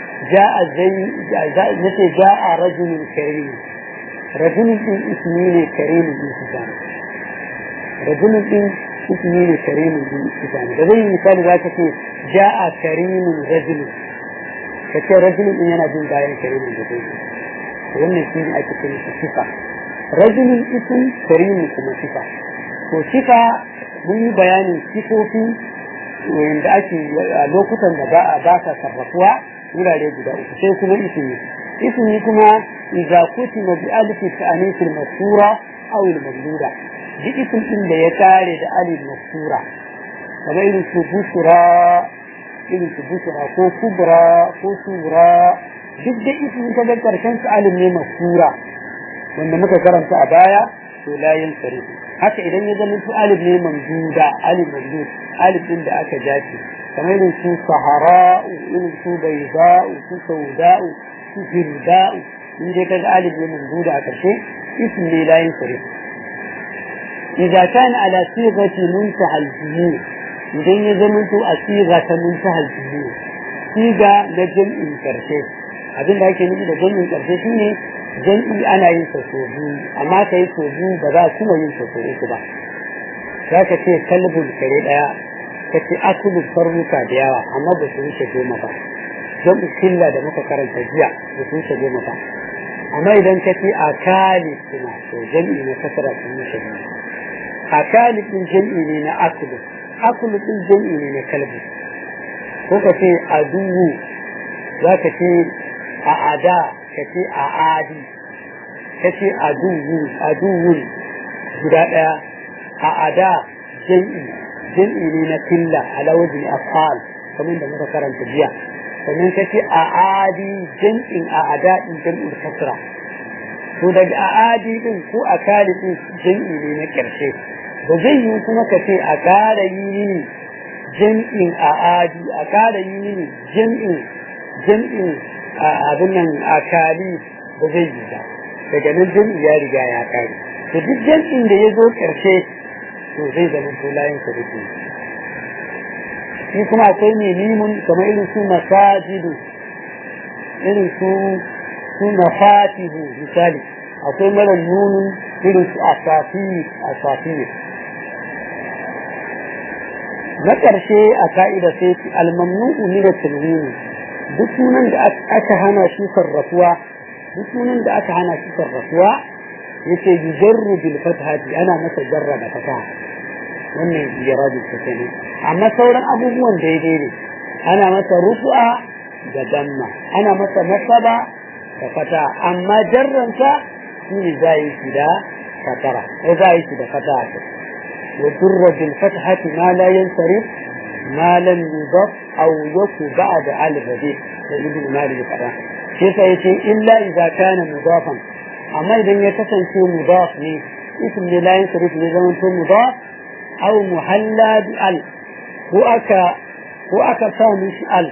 nace ja'a rajulun karim rajulun din ismi ne karimin din sifa rajulun din ismi ne karimin din sifa da zai misali za ka ce ja'a karimun rajulun ka ce rajulun din yana bin bayan karimin da zai wannan shi ne ake kira sifa rajulun ism karimin kuma sifa to sifa mun yi bayanin sifofi wanda ake a lokutan da ba sa sarrafuwa wurare guda uku sai kuma ismi kuma idza kutima bi alif ta'anis al-masura aw al-mamduda duk ism din da ya tare da alif masura kamar irin su busra ko kubra ko sura duk da ism ta da karshen su alif ne masura wanda muka karanta a baya to la yansarifu haka idan ya zama su alif ne mamduda alif mamdud alif din da aka jaci kamar irin su sahara irin su bayda su sauda su firda in dai kaga alif ne mamduda a karshe ism ne la yansarif idza kana ala sighati muntaha al-jumhur idan ya zamanto a siga ta muntaha al-jumhur siga na jam'in karshe abin da ake nufi da jam'in karshe shine jam'i ana yin sa so biyu amma kai so biyu ba za kuma yin sa so uku ba zaka ce kalbul kare daya kace akulu farruka da yawa amma ba su wuce goma ba jam'u killa da muka karanta jiya ba su wuce goma ba amma idan kace akali kuma to jam'i na kasara sun wuce goma akali din jam'i ne na akulu din jam'i ne na kalbu ko kace aduwu zaka ce a ada kace a adi kace aduwu guda daya a ada jam'i ne na killa ala wajhi af'al kamar da muka karanta jiya sannan kace a adi jam'in a ada din jam'ul kasra to daga a adi din ko a kali din jam'i ne na karshe ba zai yi kuma kace a kara yi jam'in a adi a kara yi jam'in abin nan a kali ba zai yi ba daga nan jam'i ya riga ya kare to duk jam'in da ya zo karshe to zai zama to layin sa da shi kuma akwai ne limun kamar irin su masajidu irin su mafatihu misali akwai mara nunun irin su asafir na ƙarshe a ka'ida sai al-mamnu'u min at-tanwin duk sunan da aka hana shi sarrafuwa yace yujarru bil fathati ana masa jarra da fataha wannan irabi take ne amma sauran abubuwan daidai ne ana masa rufu'a da damma ana masa nasaba da fataha amma jarransa shine zai shi da fatara ko zai shi da fataha wa durra bil fathati ma la yansarif ma lam yudaf aw yaku ba'da al-badi da ibn malik fara sai sai yace illa idza kana mudafan amma idan ya kasance mudaf ne ism ne la yansarif ne zaman to mudaf aw muhalla bi al ko aka sa mishi al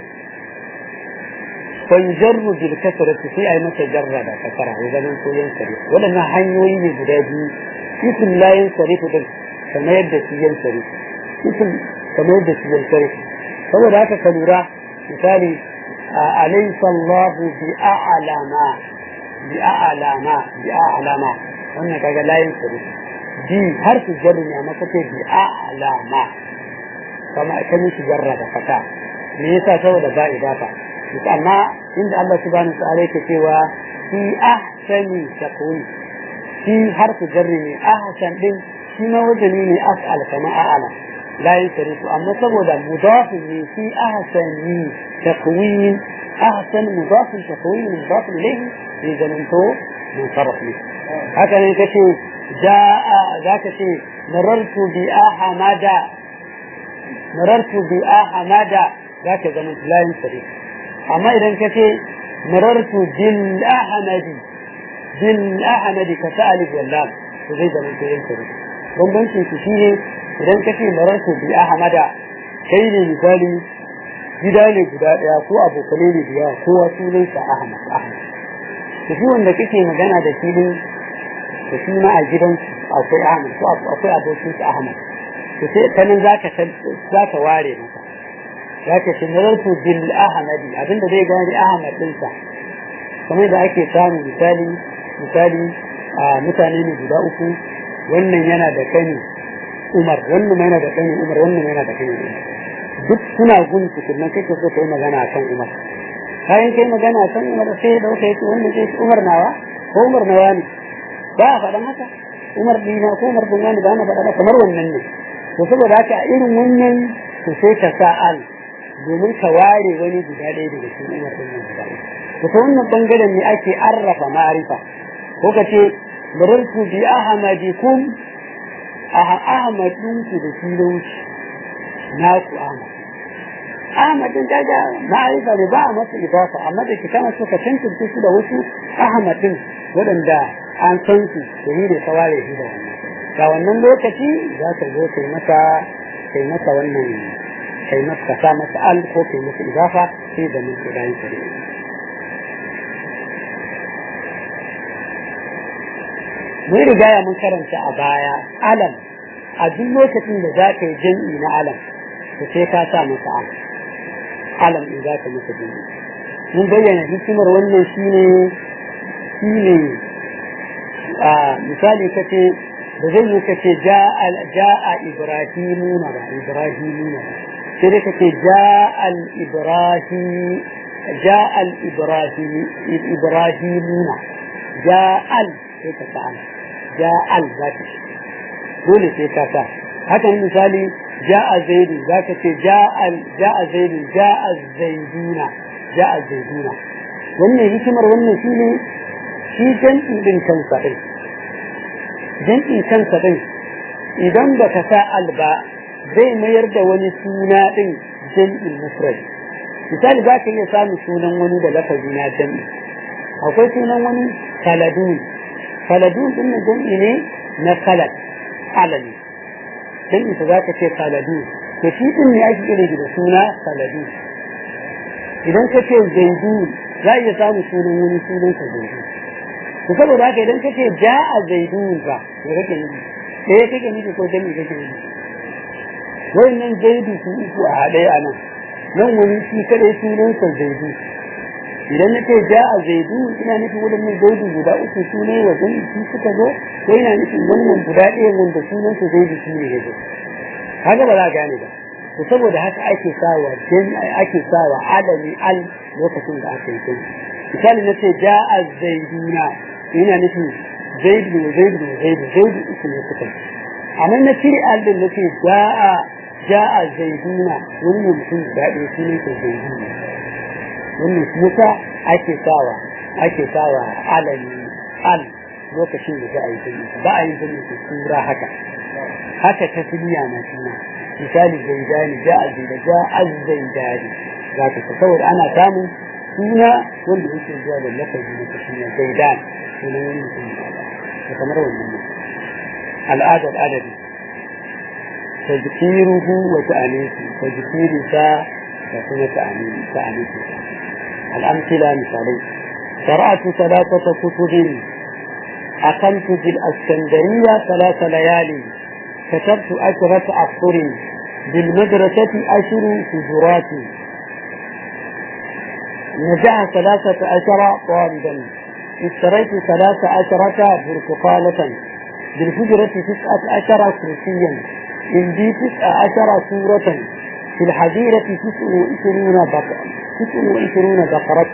fa yujarru bil kasrati fi ay mutajarra da kasara ya zaman to yansarif wadannan hanyoyi ne guda biyu ism la yansarif din kamar yadda shi yansarif ism kamar yadda shi yansarif saboda haka ka lura misali alaysa Allahu bi a'lama wannan kaga layin sa bi har su jaru ne amma kace bi a'lama kama kan shi jarra da fata me yasa saboda ba idafa amma inda Allah subhanahu wa ta'ala yake cewa fi ahsani taqwim fi har su jarri ne ahsan din shi ma wajeni ne af'al kama a'la la yusrifu amma saboda mudaf ne fi ahsani taqwim ahsan mudaf taqwim mudaf ilayhi إذا أنتو منصرف لي هكذا كشي جاء ذاك شيء مررت بأحمد ذاك زمن لا ينصرف أما إذا كشي مررت بالأحمد كسالب واللام وزي زمن ينصرف بمبنشي كشيه إذا كشي مررت بأحمد كيل مثالي جدالي جدالي أكو أبو خليل بيا هو سوليس أحمد shi wanda kake magana da shi ne da shi ma a gidan akwai Ahmad ko akwai abokin su Ahmad to sai kanin zaka ware masa zaka ce nazartu bil Ahmadi abinda zai gani Ahmad din sa kamar da ake samu misali mutane ne guda uku wannan yana da kani Umar wannan yana da kani Umar wannan yana da kani duk suna gun tukunna kake so kai magana kan Umar bayan kai magana kan Umar sai da kai wannan sai Umar nawa ko Umar nawa ne ba faɗan haka Umar dina ko Umar dina ne ba na faɗa kamar wannan ne to saboda haka irin wannan to sai ka sa al domin ka ware wani guda ɗaya daga cikin Umar din nan guda to ta wannan bangaren ne ake arrafa ma'arifa ko ka ce barartu bi ahmadikum ahmadun ku da filauci na ku Ahmad din daga ma'arifa ne ba a masa idafa amma da kitama suka tantance su da wasu Ahmad din wadanda an san su da ne saware shi da wannan ga wannan lokaci za ka zo kai masa wannan kai masa sa masa al ko kai masa idafa sai da mun kudai kare mun riga mun karanta a baya alam a duk lokacin da za ka yi jam'i na alam to sai ka sa masa alam in za ka masa jam'i mun bayyana hikimar wannan shine misali kace da zai yi kace ja'a ibrahimuna ba ibrahimuna sai dai kace ja'al ibrahimuna ja'al sai ka sa ja'al zaka dole sai ka sa haka misali ja'a zaidu zaka ce ja'a zaidu ja'a zaiduna wannan hikimar wannan shine shi jam'in din kansa din idan baka sa alba zai mayar da wani suna din jam'in mufrad misali za ka iya samun sunan wani da lafazi na jam'i akwai sunan wani kaladun din na jam'i ne na kalad alali jam'i ta za ka ce kaladun to shi din ne ake kira da suna kaladun idan ka ce zaidu za a iya samun sunan wani sunan ka zaidu to saboda haka idan kace ja'a zaidun ba me kake nufi sai kake nufi ko jami'i kake nufi wannan zaidu su uku a haɗe a nan wani shi kadai sunan sa zaidu idan nace ja'a zaidu ina nufin wannan zaidu guda uku su ne wa jami'i su suka zo ko ina nufin wannan guda ɗaya wanda sunan sa zaidu shi ne ya zo haka ba za a gane ba to saboda haka ake sawa adami al lokacin da aka yi jami'i misali nace ja'a zaiduna ina nufin zaidu uku ne suka amma na cire aldin na ce ja'a zaiduna wani mutum da ɗaya su ne ke zaiduna wannan su yasa ake sawa alami al lokacin da za a yi jami'a ba a yi jami'a su tura haka ta filiya na suna misali zaidani ja'a zaidani za ka saboda ana samun suna wanda yake zuwa da lafazi na suna zaidani sunan wani mutum da kamar wannan al'adar adadi tazkiruhu wa ta'anisu tazkiru sa da kuma ta'anisu al'amthila misalai qara'tu thalathata kutubin aqamtu bil iskandariya thalatha layali كتبت 10 أسطر بالمدرسة 10 حجرات نجح 13 طالبا اشتريت 13 برتقالة بالحجرة 19 كرسيا عندي 19 سورة في الحظيرة 29 بقرة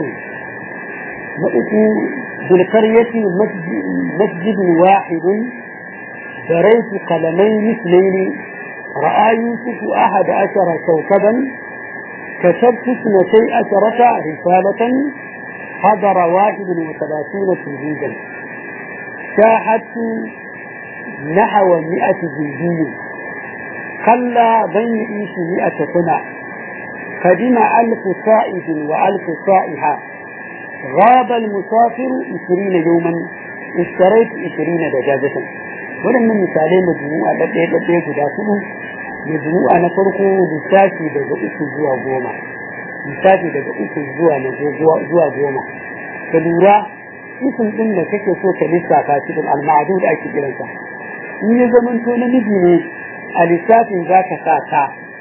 بالقرية مسجد واحد دريت قلمين اثنين رأى يوسف 11 كوكبا كتبت 12 رسالة حضر 31 تلميذا شاهدت نحو 100 جندي خلى بين إيش 100 سنة قدم 1000 صائد و1000 صائحة غاب المسافر 20 يوما اشتريت 20 دجاجة ولما مثالين مجموعة لديه جداسون مجموعة نفرقه لساتي دجاجة زوا غوما lissafi daga uku zuwa goma ka lura isin din da kake so ka lissafa shi din al-ma'dud ake kiransa in ya zaman to namiji ne a lissafin zaka sa ta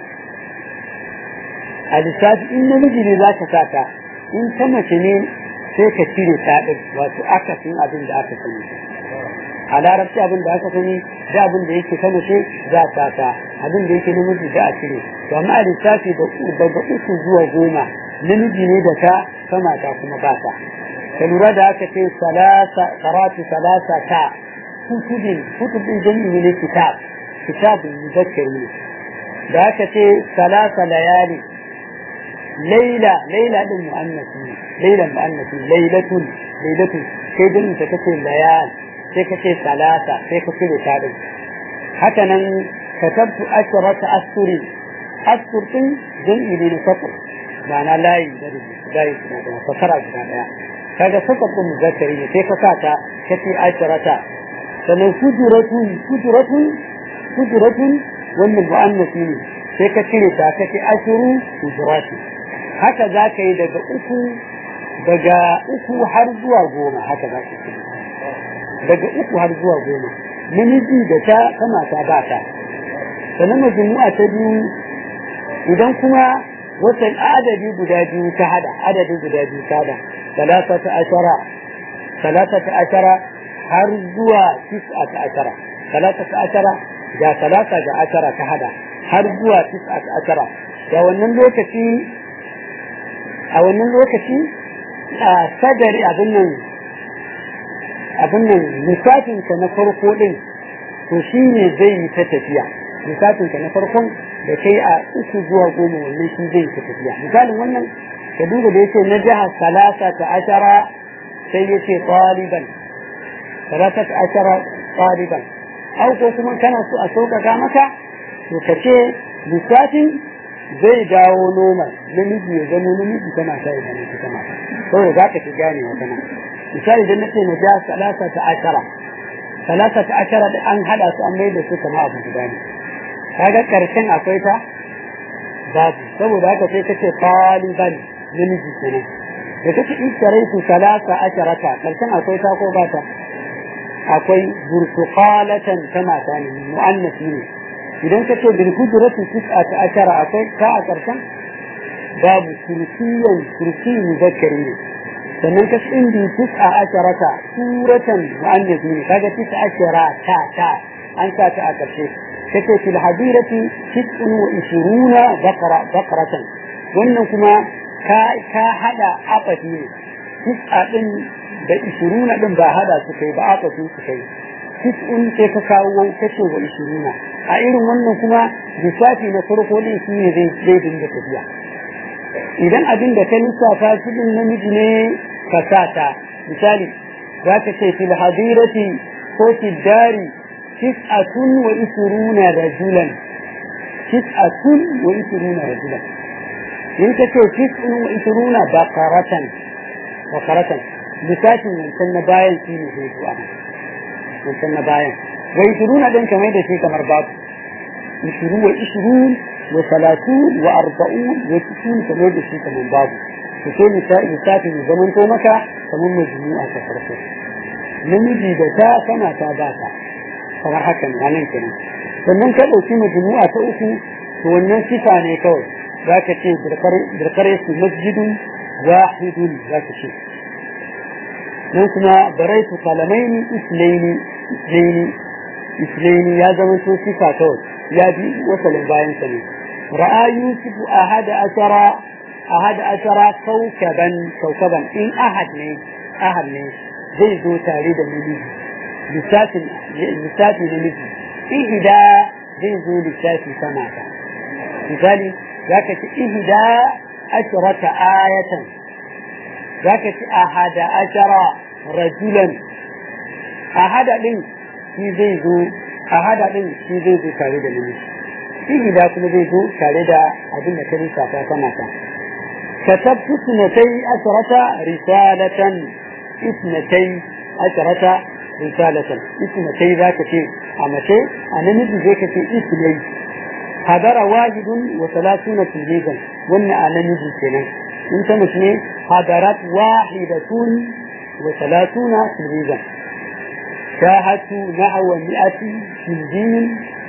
a lissafi in namiji ne zaka sa ta in ta mace ne sai ka cire ta din wato akasin abin da aka sani a larabci abin da aka sani da abin da yake ta mace za ta ta abin da yake namiji za a cire to amma a lissafi daga uku zuwa goma namiji ne da ta sama ta kuma ba ta ka lura da aka ce karatu salasa ta kutubin jami'i ne kitabun muzakkari ne da aka ce salasa layali laila din mu'annasi ne lailan mu'annasi lailatun sai jami'i ta kace layal sai kace salasa sai ka cire ta din haka nan katabtu 10 asuri askur din jami'i ne na safar ma'ana layi da rubutu da fakara guda daya kaga safar din muzakkari ne sai ka sa ta kace 10 sannan kujuratun wannan mu'annasi ne sai ka cire ta kace 10 kujurati haka za ka yi daga uku har zuwa 10 haka za ka yi daga 3 har zuwa 10 namiji da ta mata ba ta sannan majmu'a ta biyu idan kuma wata adadi guda biyu ta hada salasata ashara har zuwa 19 salasata ashara da salasa da ashara ta hada har zuwa 19 da wannan lokaci a sadari abin nan lissafin ka na farko din to shine zai yi ta tafiya lissafin ka na farkon da kai a 3 zuwa 10 wannan shi zai ta tafiya misalin wannan ka duba da yake na jihar salasata ashara sai yace taliban salasata ashara taliban au ko kuma kana so a sauƙaƙa maka to kace lissafin zai dawo normal namiji ya zama namiji tana sai da namiji tana saboda za ka fi gane wata nan misali idan nace na jihar salasata ashara da an hada su an mai da su kama abu guda ne kaga karshen akwai ta babu saboda haka sai kace taliban namiji kenan da kace istaraitu salasa asharata karshen akwai ta ko ba ta akwai burtuqalatan tana ta ne muannasi ne idan kace bil qudrati 19 akwai ta a karshen babu kursiyin muzakkari ne sannan kace indi 19 suratan muannasi ne kaga 19 ta an sa ta a karshe kace fil hadirati 29 baqaratan wannan kuma ka hada afati ne tis'a din da 20 din ba hada su kai ba afati su kai tis'un sai ka kawo kace wa 20 a irin wannan kuma lissafi na farko din shi ne zai dinga tafiya idan abin da ka lissafa shi din namiji ne ka sata misali za ka ce fil hadirati ko fil dari 29 rajulan 29 rajulan in ka ce 29 bakaratan lissafin wancan na bayan shi ne zai zuwa wancan na bayan wai 20 ɗin kamar da shi kamar babu 20 wa 30 wa 40 wa 60 kamar da shi kamar babu to sai lissafin zaman to maka kamar majmu'a ta farko namiji da ta kana ta ba ta kamar haka ne nan kenan sannan ka dauki majmu'a ta uku to wannan sifa ne kawai zaka ce birkare su masjidun wahidun zaka ce nan kuma baraitu kalamaini islaini ya zama to sifa kawai ya bi wasalin bayan sa ne ra'a yusuf ahada ashara kaukaban in ahad ne zai zo tare da namiji lissafi na miji ihida zai zo lissafi sama ta misali za ka ci ihida ashirata ayatan za ka ci ahada ashara rajulan ahada din shi zai zo tare da namiji ihida kuma zai zo tare da abin da ka lissafa sama ta كتبت 12 رسالة 12 رسالة اثنتي ذاك شيء أما شيء أنا نجي ذاك شيء اثني حضر 31 تلميذا وانا أنا نجي كنا انت مشني حضرت 31 تلميذا شاهدت نحو 100 تلميذ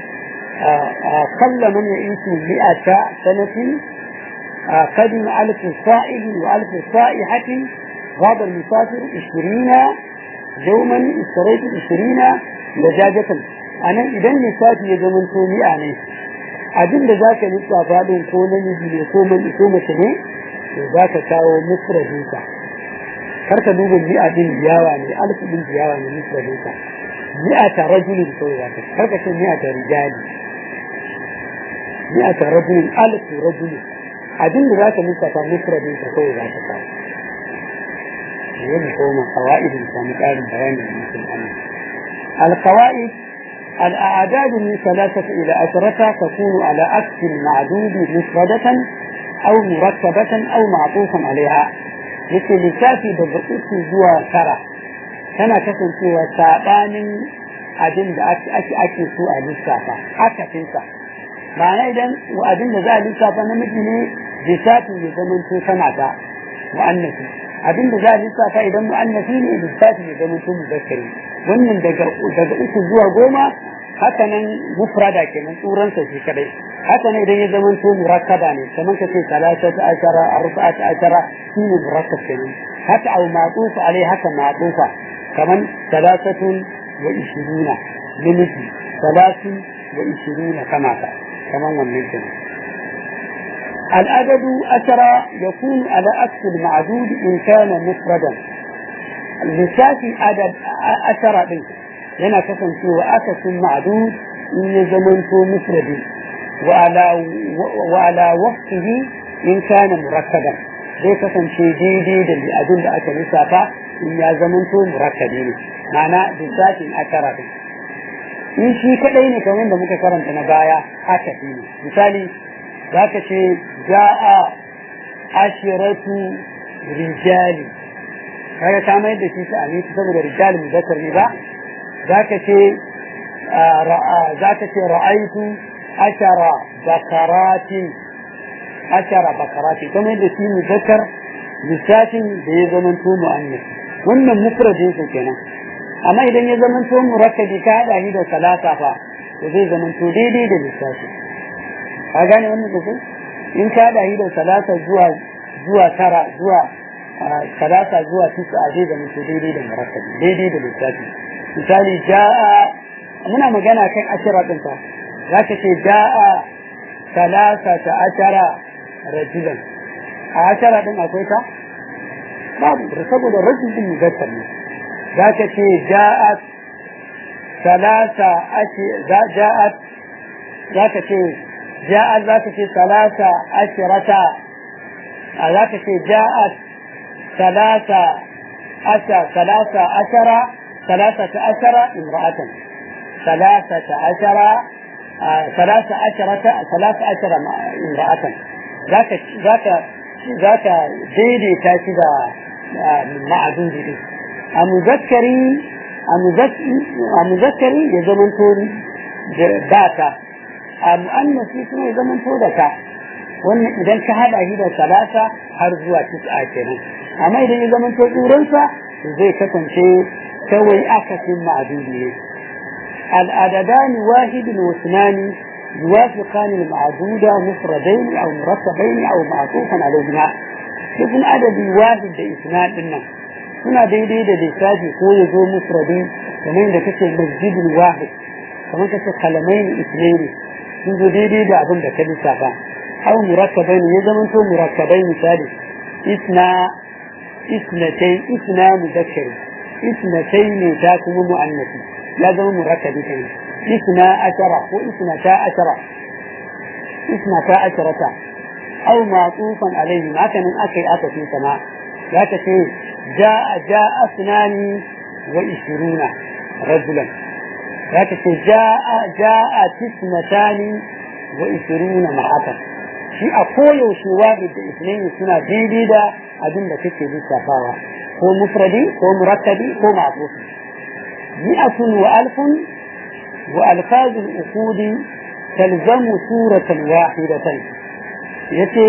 قل من يعيش 100 سنة قدم 1000 صائح و1000 صائحة غاب المسافر 20 يوما اشتريت 20 دجاجة أنا إذا لساتي يزمن تومي أنا أدن ذاك لسافا دون كون نجي كوم شنو ذاك كاو مصر ديكا كرك دوب 100 دين جياواني 1000 دين جياواني مصر ديكا 100 رجل كوي ذاك كرك 100 رجال 100 رجل 1000 رجل أدن ذاك لسافا مصر ديكا كوي ذاك كاو يوم قواعد كان بيان القواعد الأعداد من 3 إلى 10 تكون على عكس المعدود مفردة أو مركبة أو معطوفا عليها مثل لسافي بالرؤوس زوا ترى كما كسن سوى سابان أدن أكي سوء لسافة أكتنسا معنى إذن وأدن ذا لسافة نمجني لسافي لزمن سوى سمعتا وأنسي abin da za a lissafa idan mu'annafi ne lissafi ya zama to muzakkari wannan daga 3 zuwa 10 haka nan mufrada kenan tsuransa shi kadai haka ne idan ya zama to murakkaba ne kamar kace 13 14 shine murakkab kenan haka au ma'tuf alai haka ma'tufa kamar 23 limiti 23 kaman wannan kenan العدد 10 يكون على عكس المعدود إن كان مفردا lissafi adad 10 din yana kasancewa akasin ma'dud in ya zamanto mufradi wa ala waqtihi in kana murakkaban zai kasance daidai da abin da aka lissafa in ya zamanto murakkabi ne ma'ana lissafin 10 din in shi kadai ne kamar da muka karanta na baya haka ne misali zaka ce ja'a ashiratu rijali kaga ta mai da shi ta aminci saboda rijal muzakkar ne ba zaka ce ra'aytu ashara bakaratin kuma da shi muzakkar lissafin da ya zama to mu'annas wannan mufradin sa kenan amma idan ya zama to murakkabi ka hada shi da salasa fa to zai zama to daidai da lissafi ka gane wannan da in ka hada shi da salasa zuwa tara zuwa salasa zuwa tisa a zai zama to daidai da murakkabi daidai da lissafi misali ja'a muna magana kan ashira din fa zaka ce ja'a salasata ashara rajulan a ashara din akwai ka babu saboda rajul din muzakkar ne zaka ce ja'at salasa ja'at zaka ce ja'at zaka ce salasa ashirata zaka ce ja'at salasa ashara ثلاثة عشر امرأة ثلاثة عشر امرأة ذاك ديدي تاشد معدود المذكري يزمن تون داتا المؤنثي كما يزمن تون داتا wannan idan ka hada shi da salasa har zuwa 9 kenan amma idan ya zama to tsuransa zai kasance كوي أكثر معدودين العددان واحد واثنان يوافقان المعدود مفردين أو مركبين أو معطوفا عليهما يكون عدد واحد باثنان لنا هنا ديدي لساجي هو يزو مفردين كمان ده كسر مسجد واحد كمان كسر قلمين اثنين يزو ديدي ده أظن ده كده سافا أو مركبين يزمن تو مركبين مثالي اثنان مذكر اثنتين تاكم مؤنث لازم مركب كده 12 و12 او معطوفا عليه ما كان اكي في سماء لا تشي جاء 22 رجلا لا تشي جاء 22 امرأة شيء اقول وشي واحد اثنين سنة جديدة abin da kake lissafawa ko mufradi ko murakkabi ko ma'ruf 100 wa 1000 wa alfaz al-uqud talzamu suratan wahidatan yace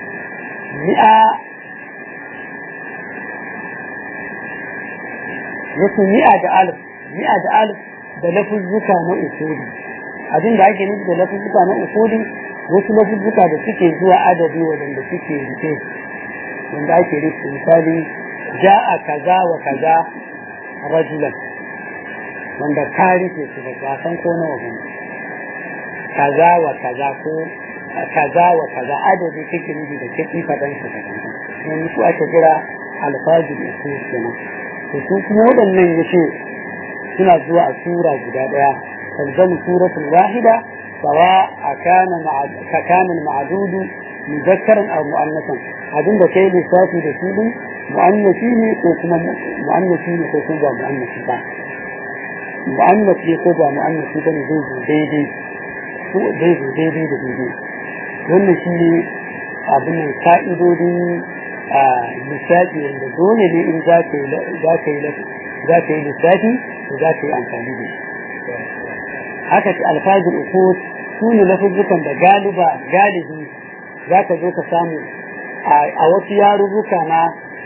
100 da alf da lafuzzuka na usuli abin da ake nufi da lafuzzuka na usuli wasu lafuzzuka da suke zuwa adadi wadanda suke rike wanda ake nufi misali ja'a kaza wa kaza rajulan wanda ka rike su da gasan ko nawa ne kaza wa kaza ko kaza wa kaza adadi kake nufi da kake fadan su da kanka ne su ake kira alfazul usul kenan to su kuma wadannan yace suna zuwa a sura guda daya talzamu suratul wahida sawa kana al-ma'dud mudhakkaran aw mu'annathan abinda kai lissafi da su din mu'annathi ne ko kuma mu'annathi ne ko kuma ba mu'annathi ba mu'annathi ko ba mu'annathi ba ne zai daidai da daidai wannan shi ne abin nan ka'idodin lissafi wanda dole ne in za ka yi lissafi to za ka yi amfani da shi haka ce alfazul usul su ne lafuzzukan da galibi za ka zo ka samu a wasu yarurruka na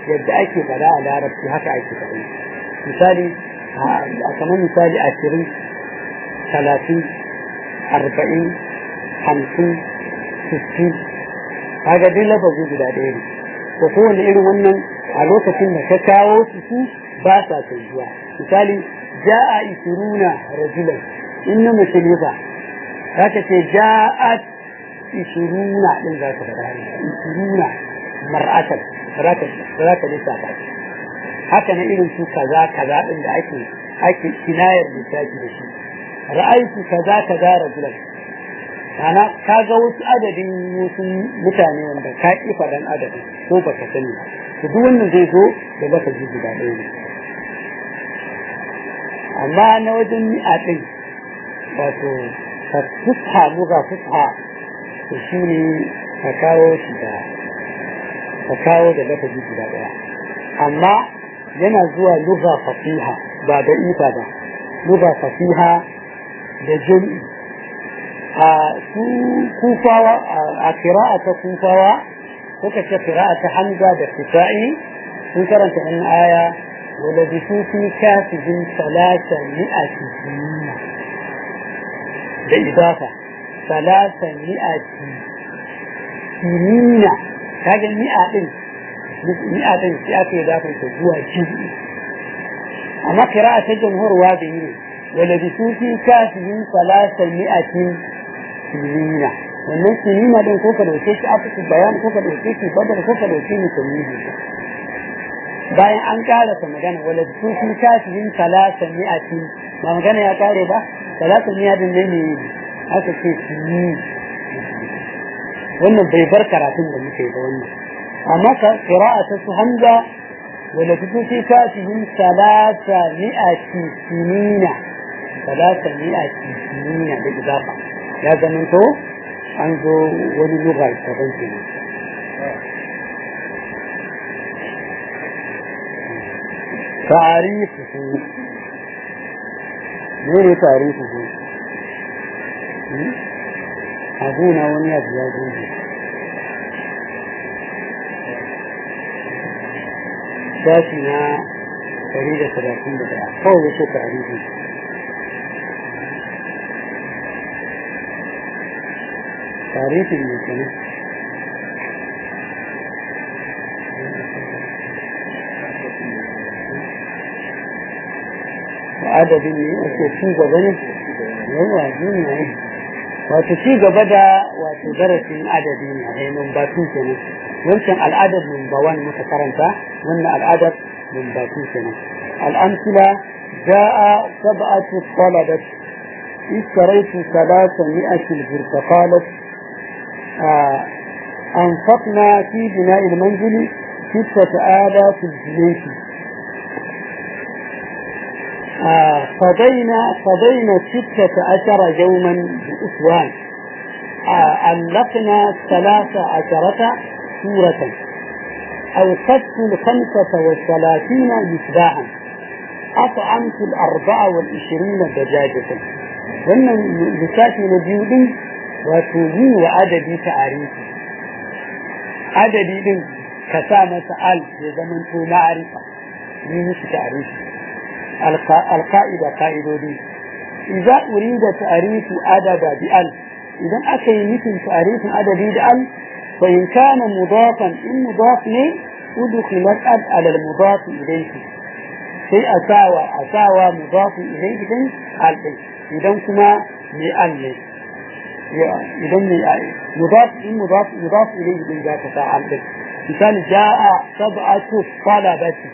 yadda ake faɗa a larabci haka ake faɗa misali kamar misali 20 30 40 50 60 kaga duk lafazi guda ɗaya ne to kowane irin wannan a lokacin da ka kawo su ba sa canjuwa misali ja'a 20 rajulan inna mashrifa haka ce ja'at 20 din za ka faɗa 20 mar'atan za ka lissafa haka na irin su kaza kaza din da ake kinayar lissafi da shi ra'aytu kaza kaza rajulan ana ka ga wasu adadin wasu mutane wanda ka ki faɗan adadin ko baka sani ba to duk wannan zai zo da baka ji guda ɗaya ne amma na wajen mi'a ɗin wato ka fusha luga fusha to shi ne ka kawo da baka ji guda ɗaya amma yana zuwa luga fasiha ba da ita ba luga fasiha da jami'i a su kufawa a kira'ata kufawa suka ce kira'ata hamza da kisa'i sun karanta ɗan aya wala bi su fi kafin 300 sinina da idafa 300 sinina kaga mi'a din sai aka yi zafin ta zuwa jiz'i amma kira'ata jamhurwa da yi wala bi su fi kafin 300 sinina wannan sinina din ko ka dauke shi aka bayan ko ka dauke shi badar ko ka dauke ni tamyizi bayan an karasa magana wala su fi kafin 300 ba magana ya kare ba 300 din ne aka ce sinina wannan bai bar karatun da muke ba wannan amma ka qira'atu su hamza wala su fi kafin 300 sinina 300 sinina da idafa ya zama to an zo wani lugha daban kenan ta'rifuhu ne ta'rifuhu abuna wani abu ya zo shafi na 131 kawai yake ta'rifuhu تعريف المكان وعدد وتشيغ بني وتشيغ بدا وتدرس عددين هي من باتون كنا وانشان العدد من بوان متكرنتا وان العدد من باتون كنا الأمثلة جاء 7 طلبة اشتريت 300 البرتقالة أنفقنا في بناء المنزل 6,000 جنيه قضينا 16 يوما بأسوان علقنا 13 سورة أوقدت 35 مصباحا أطعمت 24 دجاجة wannan lissafi na biyu din wato yi wa adadi ta'arifi adadi din ka sa masa al ya zama to ma'arifa yi musu ta'arifi alqaida qaidodi idza urida ta'arifu adada bi al idan aka yi nufin ta'arifin adadi da al fa in kana mudafan in mudaf ne udkhilat al ala al mudaf ilayhi sai asawa mudaf ilayhi din al din idan kuma mai al ne idan mai mudaf ilayhi din zaka sa al din misali jaa 7 talabati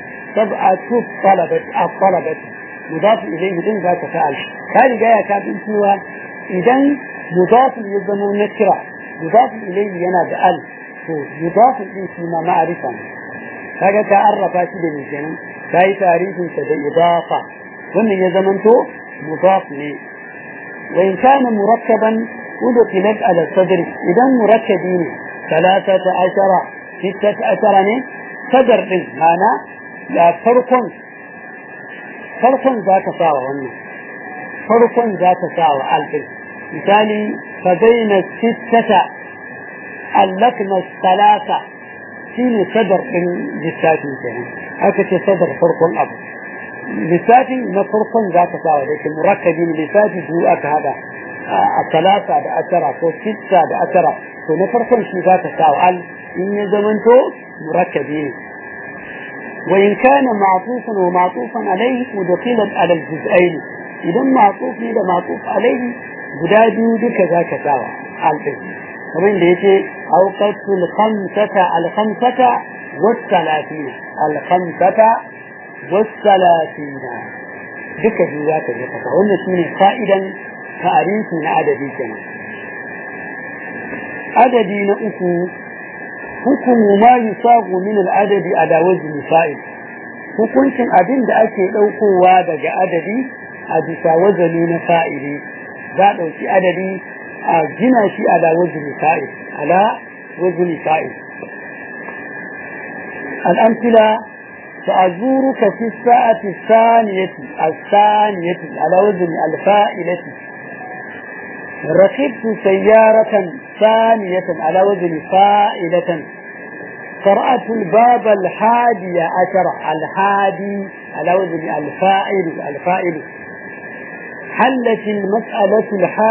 mudaf ilayhi din zaka sa al ka riga ya ka bin cewa idan mudaf ya zama nakira mudaf ilayhi yana da al to mudaf din shi ma ma'arifa kaga ta arrafa shi da kenan kai tarihin sa da idafa wannan ya zamanto مضاف لي وإن كان مركبا أدخلت على الصدر إذا مركبين 13 16 صدر معنى لا فرق ذات ساوى فرق ذات ساوى ألف مثالي فبين 6 ألقنا 3 shine sadar din lissafin kenan aka ce sadar farkon abu lissafin na farkon zaka sawa da ke murakkabin lissafi biyu aka hada a talata da asara ko sitta da asara to na farkon shi zaka sawa al in ya zamanto murakkabi ne wa in kana ma'tufan wa ma'tufan alayhi mudkhilan ala al-juz'ayn idan ma'tuf ne da ma'tuf alayhi guda biyu duka zaka sawa al kamar da yace awqatul khamsata al-khamsata was-salatina al-khamsata was-salatina duka biyu zaka saka wannan shine fa'idan ta'arifi na adadi kenan adadi na uku hukumu ma yusagu min al-adadi ala wajhi fa'il hukuncin abin da ake daukowa daga adadi a bisa wazani na fa'ili za dauki adadi a gina shi ala wajhi fa'il ala wajhi fa'il al-amthila سأزورك في الساعة الثانية على وزن الفائلة ركبت سيارة ثانية على وزن فائلة قرأت الباب الحادي عشر الحادي على وزن الفائل حلت المسألة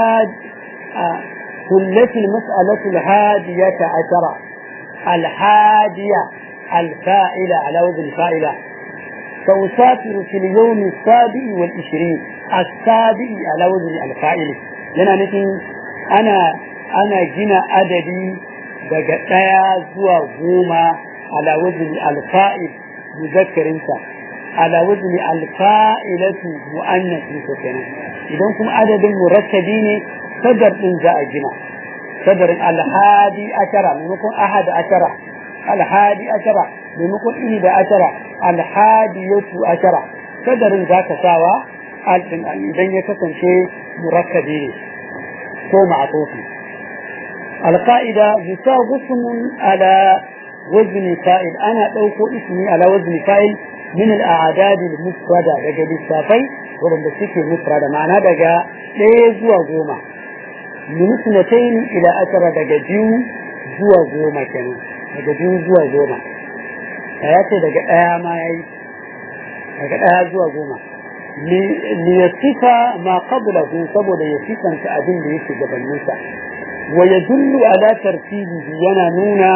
الحادية عشر الحادية الفائلة على وزن الفائلة سأسافر في اليوم السابع والعشرين السابع على وزن الفائل لنا نتن أنا جنا أدبي بقايا زوا غوما على وزن الفائل مذكر انت على وزن الفائلة مؤنث سكنا إذا كم عدد مركبين صدر انزاء جنا صدر الحادي عشر منكم أحد عشر الحادي عشر منكم إحدى عشر الحادية عشر صدر ذاك ساوى إذا يكتن شيء مركبين هو معطوف القاعدة يساوي اسم على وزن فاعل أنا أوفو اسمي على وزن فاعل من الأعداد المفردة دقى بالسافي ولم تسكي المفردة معنى دقى ليزوى غوما من 2 إلى 10 دقى جيو زوى غوما كانوا دقى جيو زوى غوما فياتي دقى ما يأي دقى زوى غوما ليصف ما قبله سبب يصفا كأدين ليس جبل موسى ويدل على ترتيبه ينانونا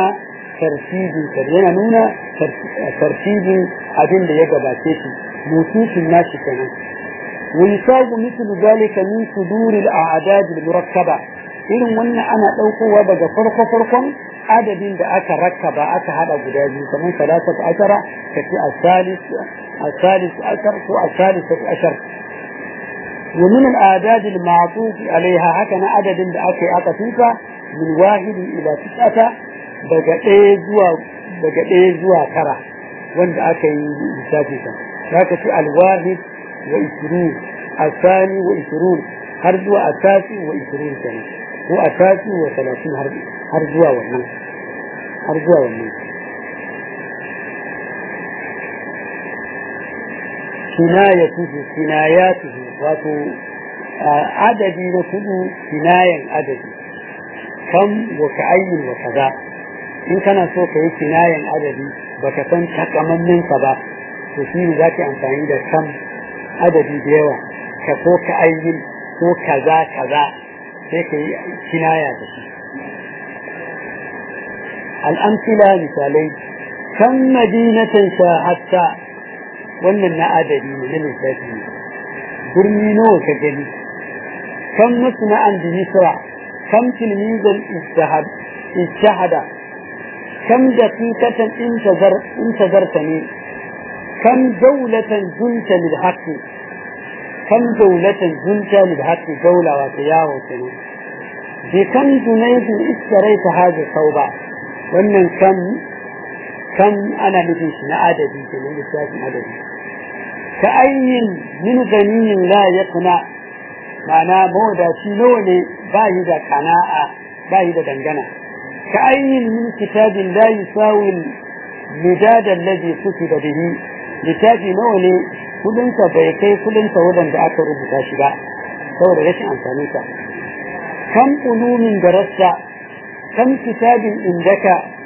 ترتيب أدين ليجباتيه موسوس الناس كمان ويصاب مثل ذلك من صدور الأعداد المركبة إذن وانا أنا أوقوا بقى فرقا عدد da aka rakkaba aka hada guda biyu kamar 13 kace الثالث عشر والثالث عشر ومن الأعداد المعطوف عليها هكذا عدد أكي أكثيفة من 1 إلى 9 بقى زوا ترى وند أكي بساتيسا هكذا الواحد وإسرون الثاني وإسرون هرزوا التاسع وإسرون سنة هو التاسع و30 هرزوا والنم كناياته واتو عددي نكدو كنايا عددي كم وكأي وكذا إن كان سوك كنايا عددي بكتن تكمن من كذا تسير ذاك أنفاني دا كم عددي ديوة كسو كأي وكذا كذا هيك كنايا تسير الأمثلة مثالي كم مدينة شاهدت wannan na adadi ne na lissafi ne birni nawa ka gani kan masna'an da misra kam tilmizan ijtahada kam daqiqatan intazarta ne kam dawlatan zulta lil haqqi kam dawlatan zulta lil haqqi dawla wa yawo kenan bi kam junaydin istaraita hada sauba wannan kam ana nufin shi na adadi kenan lissafin adadi كأي من غني لا يقنع معنى مودا شنوني باهدة قناعة باهدة دنجنة كأي من كتاب لا يساوي المداد الذي كتب به لتاجي نوني كلنت بيكي كلنت ودن دعاك ربك شباء سوى ليش أنسانيك كم علوم درست كم كتاب عندك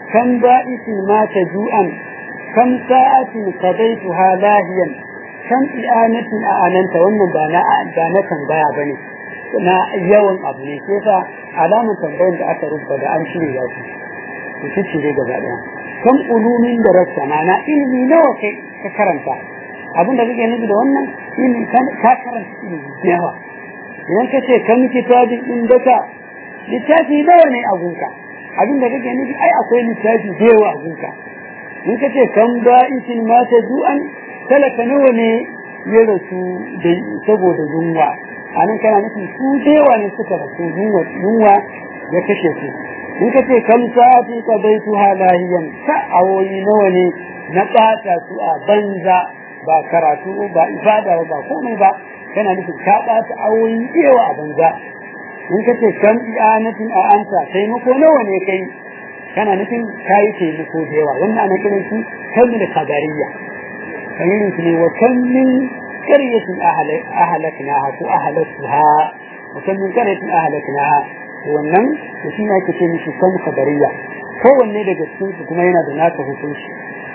kan ba'isin mata ju'an kam sa'atin qadaytuha lahiyan kan i'anatin a'ananta wannan ba na tambaya bane na yawan abu ne sai fa alamun tambayar da aka rubuta da an shirye ya su cire gaba daya kan ulumin da rasa mana ilmi nawa kai ka karanta abin da kake nufi da wannan ilmi ka karanta ilmi yawa idan ka ce kan kitabin indaka littafi nawa ne a gunka abin da kake nufi ai akwai littafi da yawa a gunka in ka ce kan ba'isin mata du'an talaka nawa ne ya rasu da saboda yunwa a nan kana nufin su da yawa ne suka rasu yunwa ya kashe su in ka ce kam sa'ati ka baitu halahiyan ka awoyi nawa ne na ɓata su a banza ba karatu ba ibada ba komai ba kana nufin ka ɓata awoyi da yawa a banza in ka ce kam i'anatin a anta taimako nawa ne kai kana nufin kayi taimako da yawa wannan ana kiran shi kamil kadariya kamilin su ne wa kammin qaryatin ahlaknaha ko ahlaktuha wa kammin qaryatin ahlaknaha wannan shi ne ake ce mishi kam kadariya kowanne daga cikin su kuma yana da nasa hukunci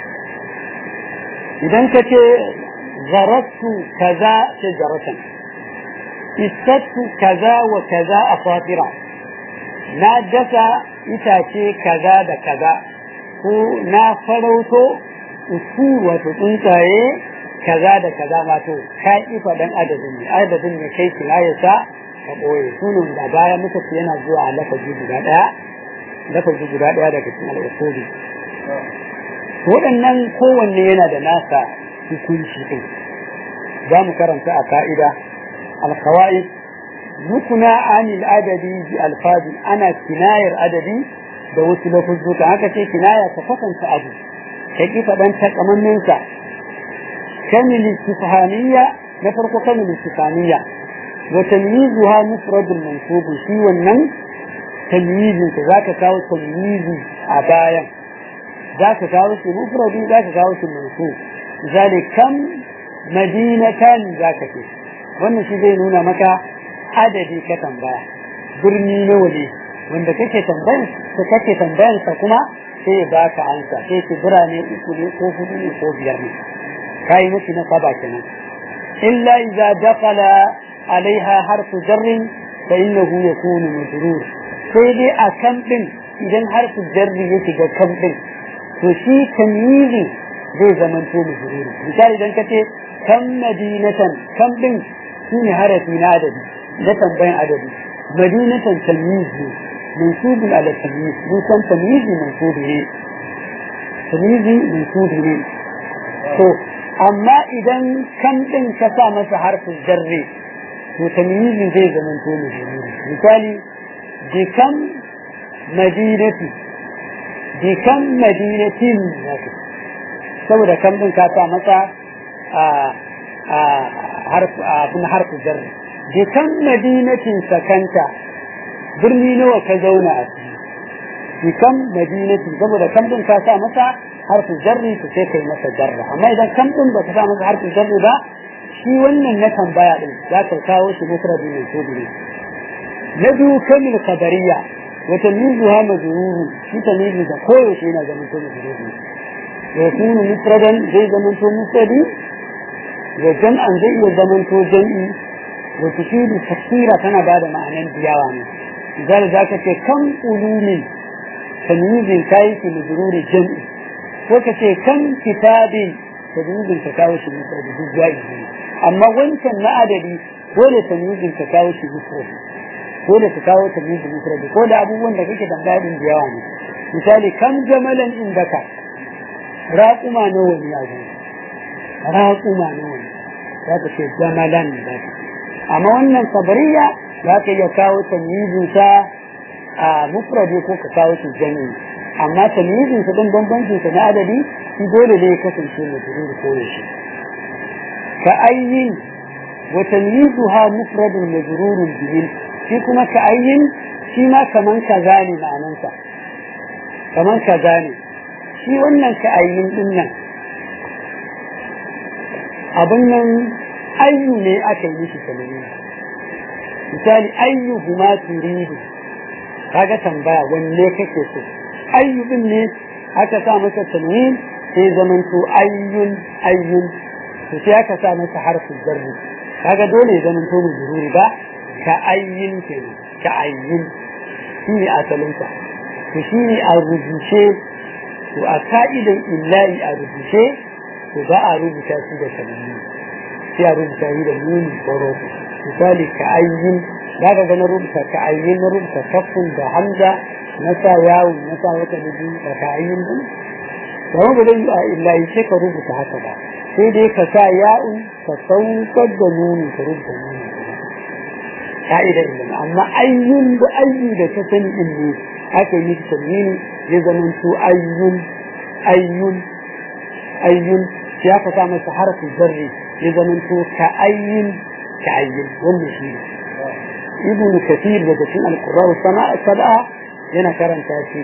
idan ka ce zaratu kaza shajaratan istattu kaza wa kaza asafira na dasa itace kaza da kaza ko na farauto uku wato tsuntsaye kaza da kaza wato ka ifa dan adadin ne kai kinayasa ka boye sunan da baya muka ce yana zuwa a lafazi guda daya daga cikin al'usuli waɗannan kowanne yana da nasa hukunci din za mu karanta a ka'ida al-qawaid rukuna anil adadi bi alfadi ana kinayar adadi da wasu lafuzzuka haka ce kinaya ta kasance abu kai ki fadan takamannin sa kamil istifhamiyya na farko kamil istifhamiyya wa tamyizuha mufrad al-mansub shi wannan tamyizin ka zaka kawo tamyizi a bayan zaka kawo shi mufradi zaka kawo shi mansub zalikam madinatan zaka ce wannan shi zai nuna maka adadi ka tambaya birni nawa ne wanda kake tambayan sa kuma sai ya baka ansa sai ki birane uku ne ko hudu ne ko biyar ne kai miki na saba kenan illa idza dakhala alaiha harfu jarrin fa innahu yakunu majrur sai dai a kan din idan harfu jarri ya shiga kan din to shi tamyizi zai zamanto majrur misali idan kace kam madinatan kam din shine harafi na adadi na tambayan adadi madinatan tamyizi mansubun ala tamyiz mun san tamyizi mansubi ne to amma idan kan din ka sa masa harfin jarri to tamyizi zai zama to majruri misali bi kam madinatin saboda kan din ka sa masa harfin jarri bikan madinatin sakanta birni nawa ka zauna a ciki bikan madinatin saboda kan din ka sa masa harfin jarri to sai kai masa jarra amma idan kan din ba ka sa masa harfin jarri ba shi wannan na tambaya din za ka kawo shi mufradi ne ko biyu na biyu kamil qadariya wa tamyizuha majrur shi tamyizu da koyaushe yana zaman to majrur ya kunu mufradan zai zaman to mufradi wa jam'an zai iya zaman to jam'i وتفيد تفسيرا كان بعد معنى الديوان لذلك ذاك كم علوم تمييز كاي في مجرور الجمع وكتي كم كتاب تمييز تكاوش المفرد بالجائز اما وانت ما ادري ولا تمييز تكاوش المفرد ولا تكاوش تمييز المفرد ولا ابوان da kake tambaya din diyawan misali kam jamalan indaka raquma nawa ne yazo raquma nawa zaka ce jamalan zaka amma wannan sabariya za ka iya kawo tamyizinsa a mufradi ko ka kawo shi jami'i amma tamyizinsa don bambancinsa na adadi shi dole ne ya kasance majrur ko yaushe ka ayyin wa tamyizuha mufradun majrurun bihi shi kuma ka ayyin shi ma kaman kaza ne ma'anansa kaman kaza ne shi wannan ka ayyin din nan abin nan ayyu ne aka yi shi kalmi misali ayyuhuma turidu kaga tambaya wanne kake so ayyun ne aka sa masa tanwin sai zamanto ayyun to sai aka sa masa harfin jarri kaga dole ya zamanto majruri ba ka ayyin kenan ka ayyin shine asalinsa to shine a rubuce to a ka'idan illahi a rubuce to ba a rubuta shi da tanwin sai a rubuta shi da nuni tsoro misali ka ayyin daga ga na rubuta ka ayyin na rubuta kafin da hamza na sa yawon na sa wata dubu da ka ayyin din ba mu da yi a illahi sai ka rubuta haka ba sai dai ka sa ya'un ka saukar da nuni ka rubuta nuni ka'ida ilimi amma ayyun da ayyu da ta sani din ne aka yi tanwini ya zama to ayyun sai aka sa masa harfin jarri ya zama to ka ayyin wannan shi ne ibn kathir daga cikin al-qur'an sab'a yana karanta shi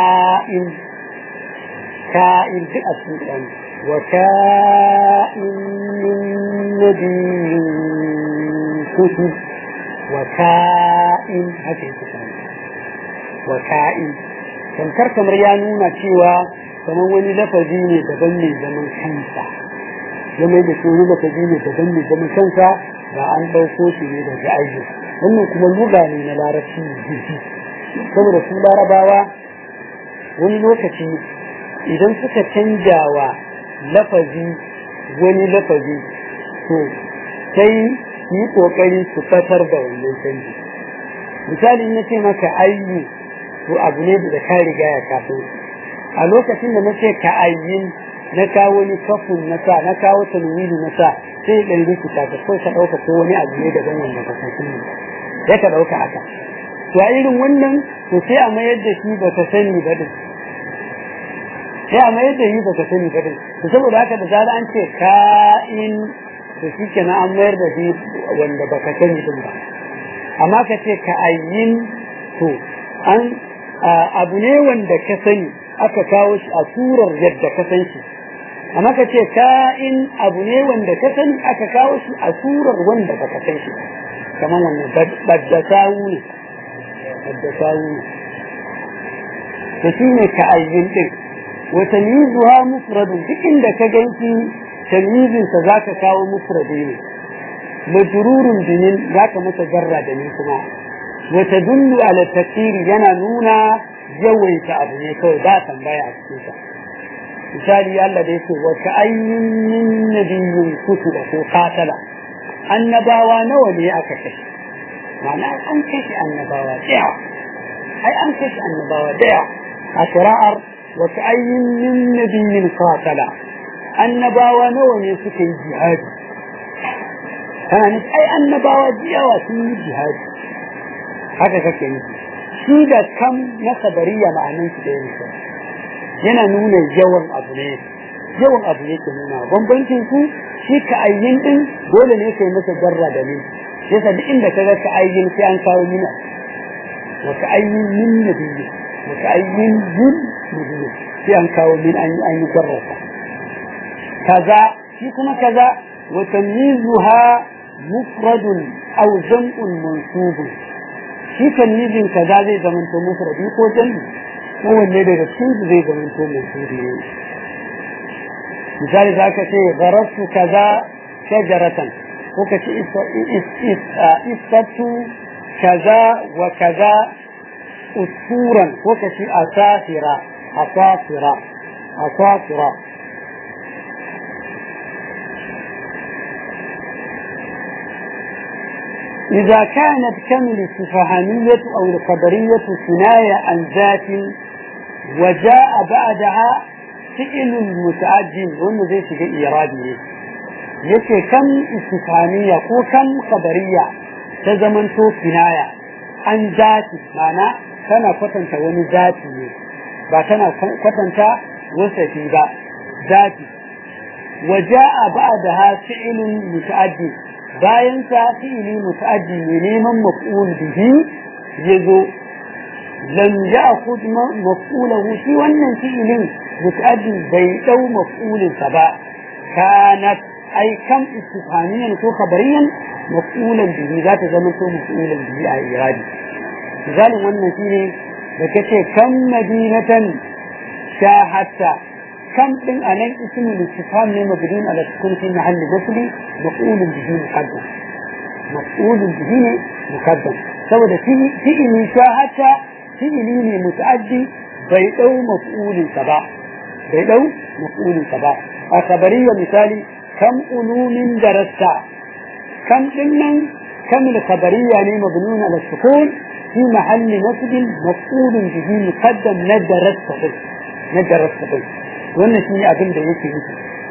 ka'in duk a cikin wa ka'in nabiyyin kutub wa ka'in haka yake wa ka'in tamkar kamar ya nuna cewa kamar wani lafazi ne daban ne zaman kansa ya mai da shi wani lafazi ne daban ne zaman kansa ba an ɗauko shi ne daga ayyu wannan kuma luga ne na larabci jirgi saboda su larabawa wani lokaci idan suka canja wa lafazi wani lafazi to sai yi kokari su fatar da wannan canji misali na ce maka ayyu to abu ne da ka riga ya kafin a lokacin da na ce ka ayyin na kawo ni kafin na sa na kawo tanwini na sa sai ɗan rikita ka ko ka ɗauka ko wani abu ne daban wanda ka san shi ya ka ɗauka haka to a irin wannan to sai a mayar da shi ba ka sani ba din sai a mayar da shi ba ka sani ba din to saboda haka da zara an ce ka'in to shi kenan an mayar da shi wanda ba ka sani din ba amma ka ce ka ayyin to an abu ne wanda ka sani aka kawo shi a surar yadda ka san shi amma ka ce ka'in abu ne wanda ka sani aka kawo shi a surar wanda ba ka san shi kamar wannan baddasawu ne to shi ne ka ayyin din wa tamyizuha mufradun duk inda ka ganki tamyizinsa za ka kawo mufradi ne majrurun binin za ka masa jarra da ni kuma wa tadullu ala takiri yana nuna yawaita abu ne kawai ba tambaya a cikin sa misali Allah da yake wa ka ayyin min nabiyyin kutuba ko qatala annabawa nawa ne aka kashe ma'ana an kashe annabawa da yawa ai an kashe annabawa da yawa a qira'ar wa ka ayyin min nabiyyin qatala annabawa nawa ne suka yi jihadi kana ne ai annabawa da yawa sun yi jihadi haka kake yi shi da kam na sabariya ma'anan shi da yake yana nuna yawan abu ne ke nuna bambancin su shi ka ayyin din dole ne kai masa jarra da ni yasa duk inda kaga ka ayyin sai an kawo mina wa ka ayyin min nabiyyi wa ka ayyin min nabiyyi sai an kawo min an yi jarra kaza shi kuma kaza wa tamyizuha mufradun aw jam'un mansubun shi tamyizin kaza zai zamanto mufradi ko jam'i ko wanne daga cikin su zai zamanto mansubi ne misali za ka ce garastu kaza shajaratan ko ka ce istatu kaza wa kaza usuran ko ka ce asafira إذا كانت كم الاستفهامية أو الخبرية كناية عن ذات وجاء بعدها فعل متعد وإنه زي شيء إيرادي يكي كم استفهامية أو كم خبرية تزمن تو كناية عن ذات معنى كان فتنت وني ذاتي كان فتنت وصفي ذاتي وجاء بعدها فعل متعد bayan sa fi'ili muta'addi ne neman maf'ul bihi yazo lam ya'khud maf'ulahu shi wannan fi'ilin muta'addi bai dau maf'ulin sa ba kanat ay kam istifhamiyan ko khabariyan maf'ulan bihi za ta zama ko maf'ulan bihi a iradi misalin wannan shine da kace kam madinatan شاهدت كم إن أنا اسم الاستفهام مبني على السكون في محل نصب مفعول به مقدم مفعول به مقدم saboda fi'ili shahata fi'ili ne muta'addi bai dau maf'ulin sa ba a kabariya misali kam ulumin darasta kam dinnan kam al-kabariya ne mabnun ala sukun fi mahalli nasb maf'ul bihi muqaddam nadarasta wannan shi abin da yake nufi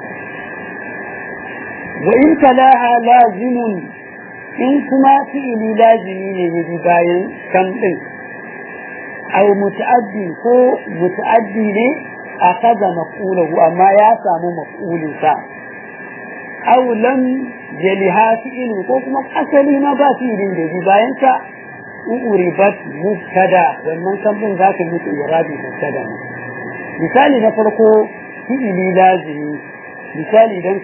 wa in talaha lazimun in kuma fi'ili lazimi ne yaji bayan kam din aw muta'addi ko muta'addi ne akaza maf'ulahu amma ya samu maf'ulin sa aw lam yaliha fi'il ko kuma asali ma ba fi'ilin da yaji bayan sa uribat mubtada wannan kam din zaka yi irabi mubtada misali na farko fi'ili lazimi misali idan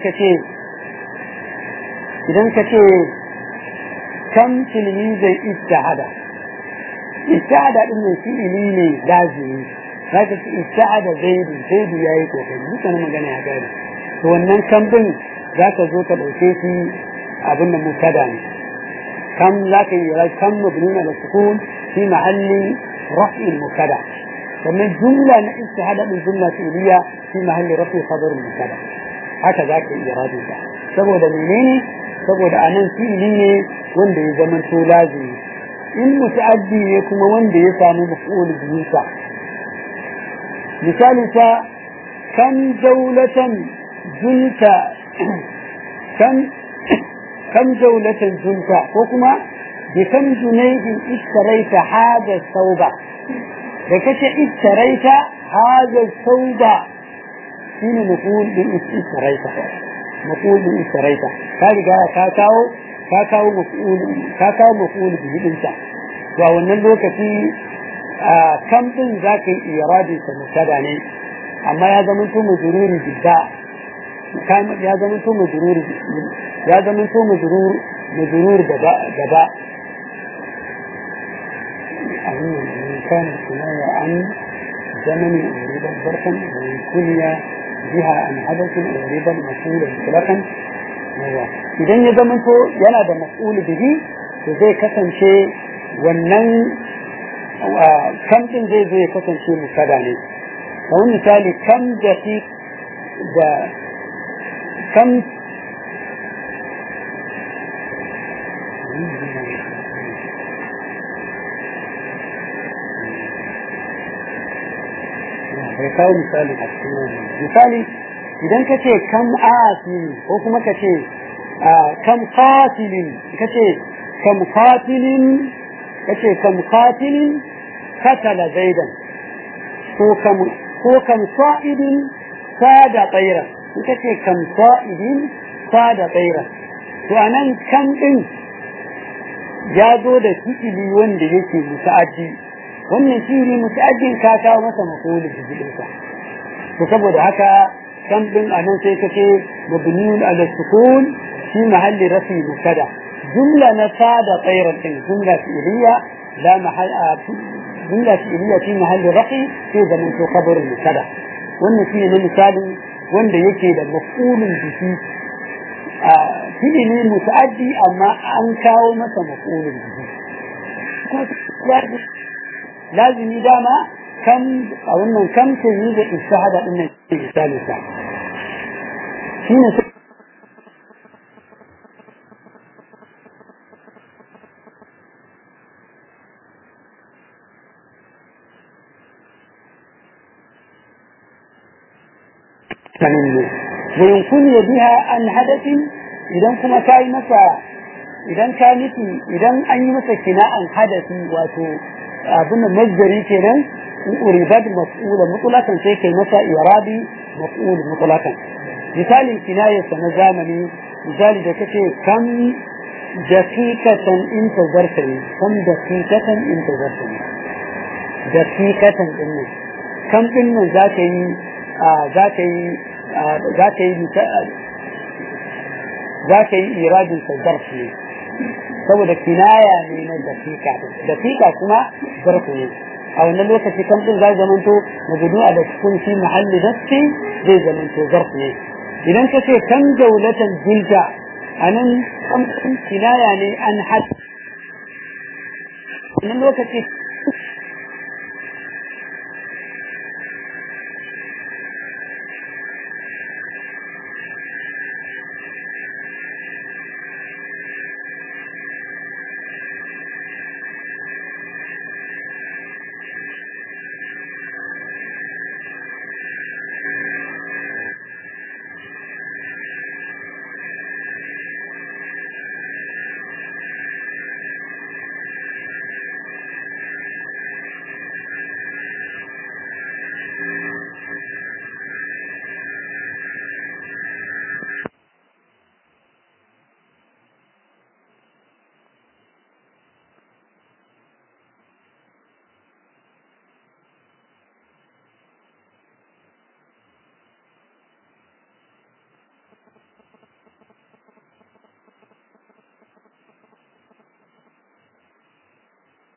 kace kam tilmizai istihada din ne fi'ili ne lazimi zaka ce istihada zaidu yayi kokari dukan magana ya gari to wannan kam din zaka zo ka dauke shi abin da mubtada ne kam zaka yi kam mabni ala sukun fi mahalli raf'i mubtada wannan jumla na istihada din jumla fi'liya fi mahalli raf'i khabar mubtada haka zaka yi iradi ta saboda menene saboda anan fi'ili ne wanda ya zama to lazimi in muta'addi ne kuma wanda ya samu maf'ul bihi sa misali ta kam dawlatan junta kam dawlatan junta ko kuma bi kam junayhin ishtaraita hada sauba da kace ishtaraita hada sauba shine maf'ul bi ishtaraita ka riga ka kawo maf'ul bihi din sa to a wannan lokaci kam din zaka yi iradi ta mubtada ne amma ya zama to majruri bidda ya zama to majruri gaba كان الكناية عن زمن أريد ظرفا والكنية جهة عن حدث أريد المفعول مطلقا idan ya zamanto yana da maf'ul bihi to zai kasance wannan kam din zai kasance mubtada ne kamar misali kam da kam sai kawo misali a cikin misali idan ka ce kam asili ko kuma ka ce kam qatilin kace kam qatilin katala zaidan ko kam sa'idin sada tayra kace kam sa'idin sada tayra to anan kam din ya zo da fi'ili wanda yake muta'addi wannan fi'ili muta'addin ka kawo masa maf'ul bihi to saboda haka كم بن أنا سيكتي مبني على السكون في محل رفع مبتدا جملة نفادة طيرة جملة فعلية لا محل جملة فعلية في محل رفع في زمن خبر المبتدا وأن فيه مثال وأن يكيد مفعول به فعل متعدي أما أنكاو مثل مفعول به لازم داما كم أو إنه كم تجيز الشهادة إنه مثال سهل ويمكن بها عن حدث إذا كما كاي مسا إذا كانت إذا أي مسا كناء حدث واتو أظن مصدري كده أريد مفعول مطلقا سيكي مسا إرادي مفعول مطلقا مثال الكناية سنزامني مثال دكتي كم دقيقة انتظرتني كم إنه ذاك إرادة الظرف saboda kinaya ne na dakika kuma zarfu ne a wannan lokaci kan din zai zamanto mabdu'a da sukun fi mahalli nafsi zai zamanto zarf ne idan ka ce kan daulatan jilda anan kan kinaya ne an had wannan lokaci